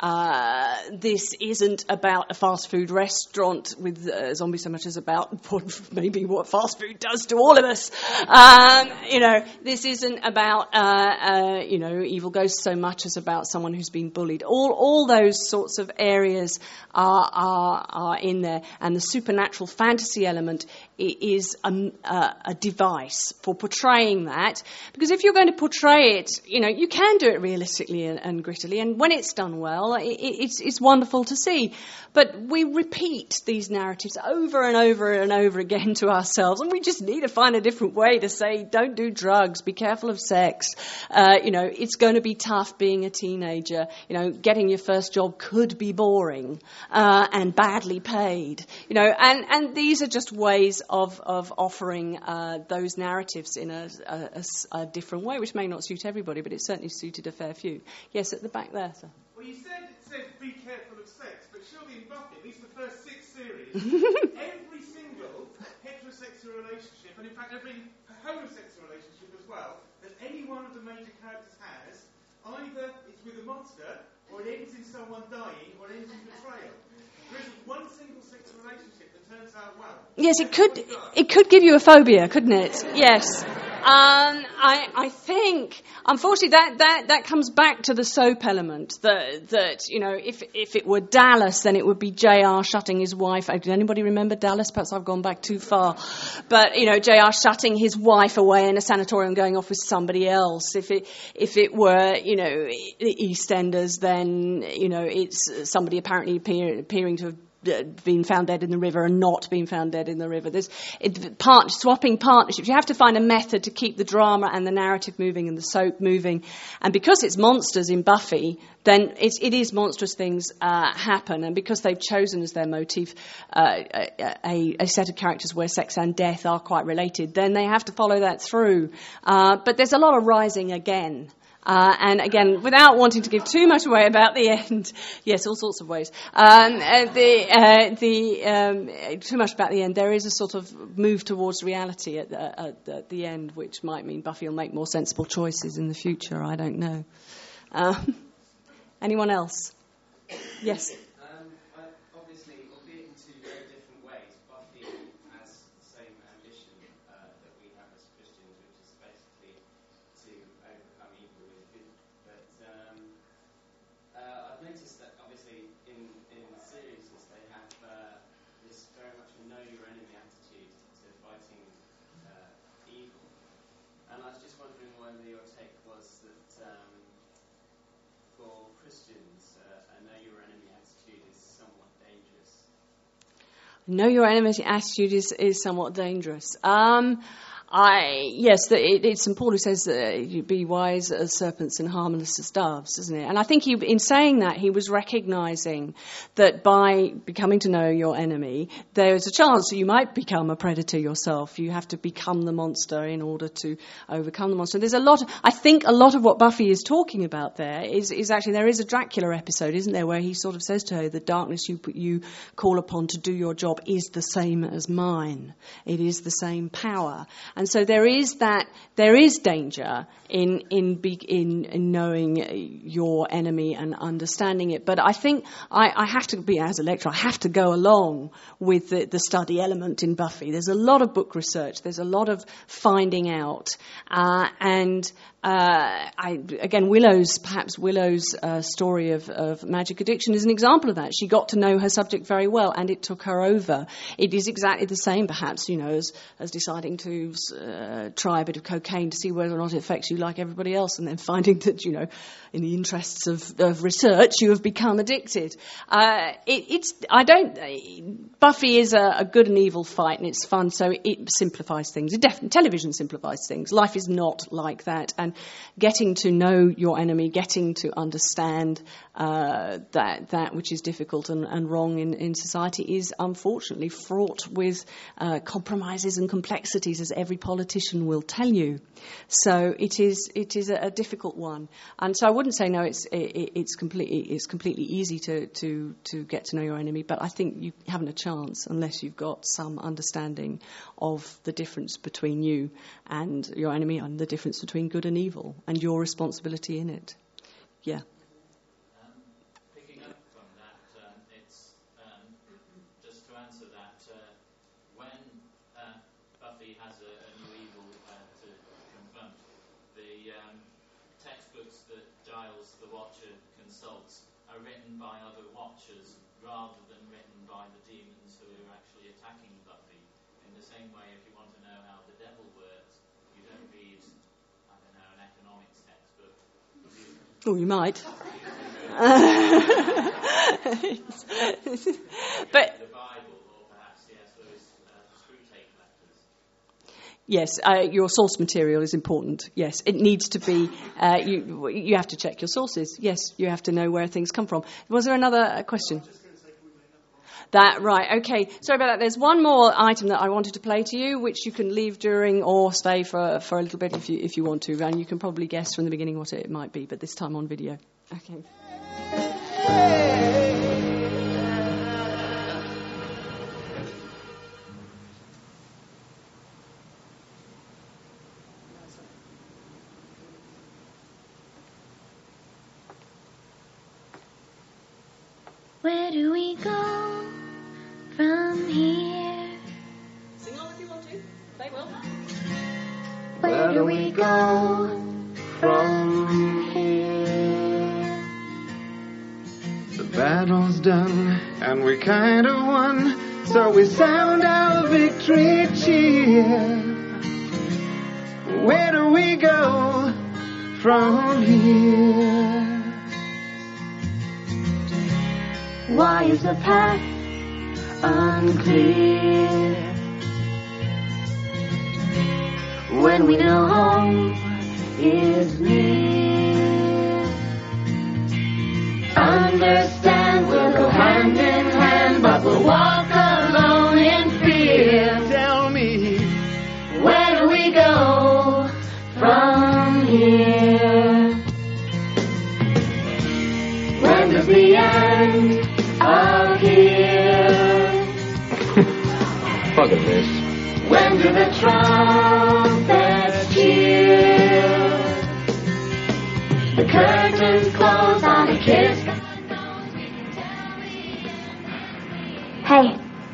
Uh, this isn't about a fast food restaurant with uh, zombies so much as about what, maybe what fast food does to all of us. Um, you know, this isn't about Uh, uh, you know, evil ghosts so much as about someone who's been bullied. All all those sorts of areas are are, are in there, and the supernatural fantasy element is a, a, a device for portraying that. Because if you're going to portray it, you know, you can do it realistically and, and grittily, and when it's done well, it, it's it's wonderful to see. But we repeat these narratives over and over and over again to ourselves, and we just need to find a different way to say, don't do drugs, be careful of sex. Uh, you know, it's going to be tough being a teenager. You know, getting your first job could be boring uh, and badly paid. You know, and, and these are just ways of of offering uh, those narratives in a, a, a different way, which may not suit everybody, but it certainly suited a fair few. Yes, at the back there, sir. Well, you said it said be careful of sex, but surely in Buffy, at least the first six series, every single heterosexual relationship, and in fact every homosexual relationship as well, that any one of the major characters has, either it's with a monster, or it ends in someone dying, or it ends in betrayal. There isn't one single sexual relationship that turns out well. Yes, it could. It could give you a phobia, couldn't it? Yes. Um, I, I think, unfortunately, that, that, that comes back to the soap element. That, that you know, if if it were Dallas, then it would be J R shutting his wife. Did anybody remember Dallas? Perhaps I've gone back too far. But you know, J R shutting his wife away in a sanatorium, going off with somebody else. If it if it were, you know, EastEnders, then you know, it's somebody apparently appear, appearing to have been found dead in the river and not been found dead in the river. There's it, part, swapping partnerships. You have to find a method to keep the drama and the narrative moving and the soap moving. And because it's monsters in Buffy, then it, it is monstrous things uh, happen. And because they've chosen as their motif uh, a, a set of characters where sex and death are quite related, then they have to follow that through. Uh, but there's a lot of rising again. Uh, and again, without wanting to give too much away about the end, yes, all sorts of ways. Um, uh, the uh, the um, too much about the end. There is a sort of move towards reality at the, at, at the end, which might mean Buffy will make more sensible choices in the future. I don't know. Um, anyone else? Yes. Um, obviously, albeit in two very different ways, Buffy has the same ambition uh, that we have as Christians, which is basically to overcome evil with good. But um, uh, I've noticed that obviously in, in the series they have uh, this very much a know your enemy attitude to fighting uh, evil. And I was just wondering whether your take was that um, for Christians uh, a know your enemy attitude is somewhat dangerous. Know your enemy attitude is, is somewhat dangerous. Um, I yes, the, it, it's Saint Paul who says that you be wise as serpents and harmless as doves, isn't it? And I think he, in saying that, he was recognising that by becoming to know your enemy, there is a chance that you might become a predator yourself. You have to become the monster in order to overcome the monster. There's a lot. Of, I think a lot of what Buffy is talking about there is, is actually there is a Dracula episode, isn't there, where he sort of says to her, "The darkness you you call upon to do your job is the same as mine. It is the same power." And so there is that, there is danger in in be, in, in knowing your enemy and understanding it. But I think I, I have to be, as a lecturer, I have to go along with the, the study element in Buffy. There's a lot of book research. There's a lot of finding out. Uh, and uh, I, again, Willow's, perhaps Willow's uh, story of, of magic addiction is an example of that. She got to know her subject very well, and it took her over. It is exactly the same, perhaps, you know, as, as deciding to uh, try a bit of cocaine to see whether or not it affects you like everybody else, and then finding that, you know, in the interests of, of research, you have become addicted. Uh, it, it's, I don't, Buffy is a, a good and evil fight, and it's fun, so it simplifies things. It definitely, television simplifies things. Life is not like that, and getting to know your enemy, getting to understand uh, that that which is difficult and, and wrong in, in society is unfortunately fraught with uh, compromises and complexities, as every politician will tell you. So it is it is a, a difficult one, and so I wouldn't say no. It's it, it's completely it's completely easy to, to to get to know your enemy, but I think you haven't a chance unless you've got some understanding of the difference between you and your enemy, and the difference between good and evil, and your responsibility in it. Yeah. By other Watchers rather than written by the demons who are actually attacking Buffy. In the same way, if you want to know how the devil works, you don't read, I don't know, an economics textbook. You oh, you might. But the Bible, or perhaps, yes, those uh, screw tape letters. Yes, uh, your source material is important. Yes, it needs to be, uh, you you have to check your sources. Yes, you have to know where things come from. Was there another question? That, right, okay. Sorry about that. There's one more item that I wanted to play to you, which you can leave during or stay for for a little bit if you if you want to. And you can probably guess from the beginning what it might be, but this time on video. Okay. Where do we go from here? Sing on if you want to. They will. Where do we go from here? The battle's done and we kind of won, so we sound our victory cheer. Where do we go from here? Why is the path unclear? When we know home is near. Understand we'll go hand in hand, but we'll walk alone in fear. Tell me, where do we go from here? When does the end appear? Fuck this. When do the trumpets cheer? The curtains close on a kiss. Hey.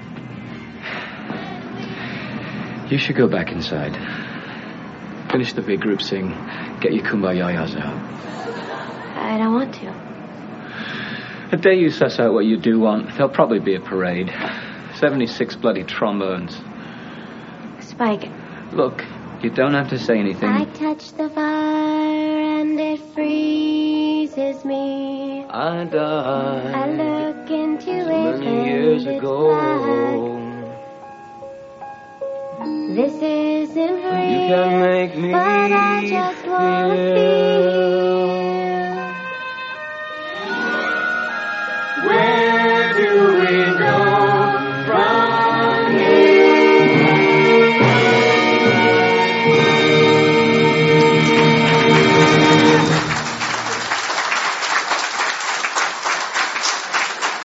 You should go back inside. Finish the big group sing. Get your kumbayayas out. I don't want to. The day you suss out what you do want, there'll probably be a parade. seventy-six bloody trombones. Spike. Look, you don't have to say anything. I touch the fire and it freezes me. I died. I look into it many years and ago. This isn't free. You can make me but I just wanna feel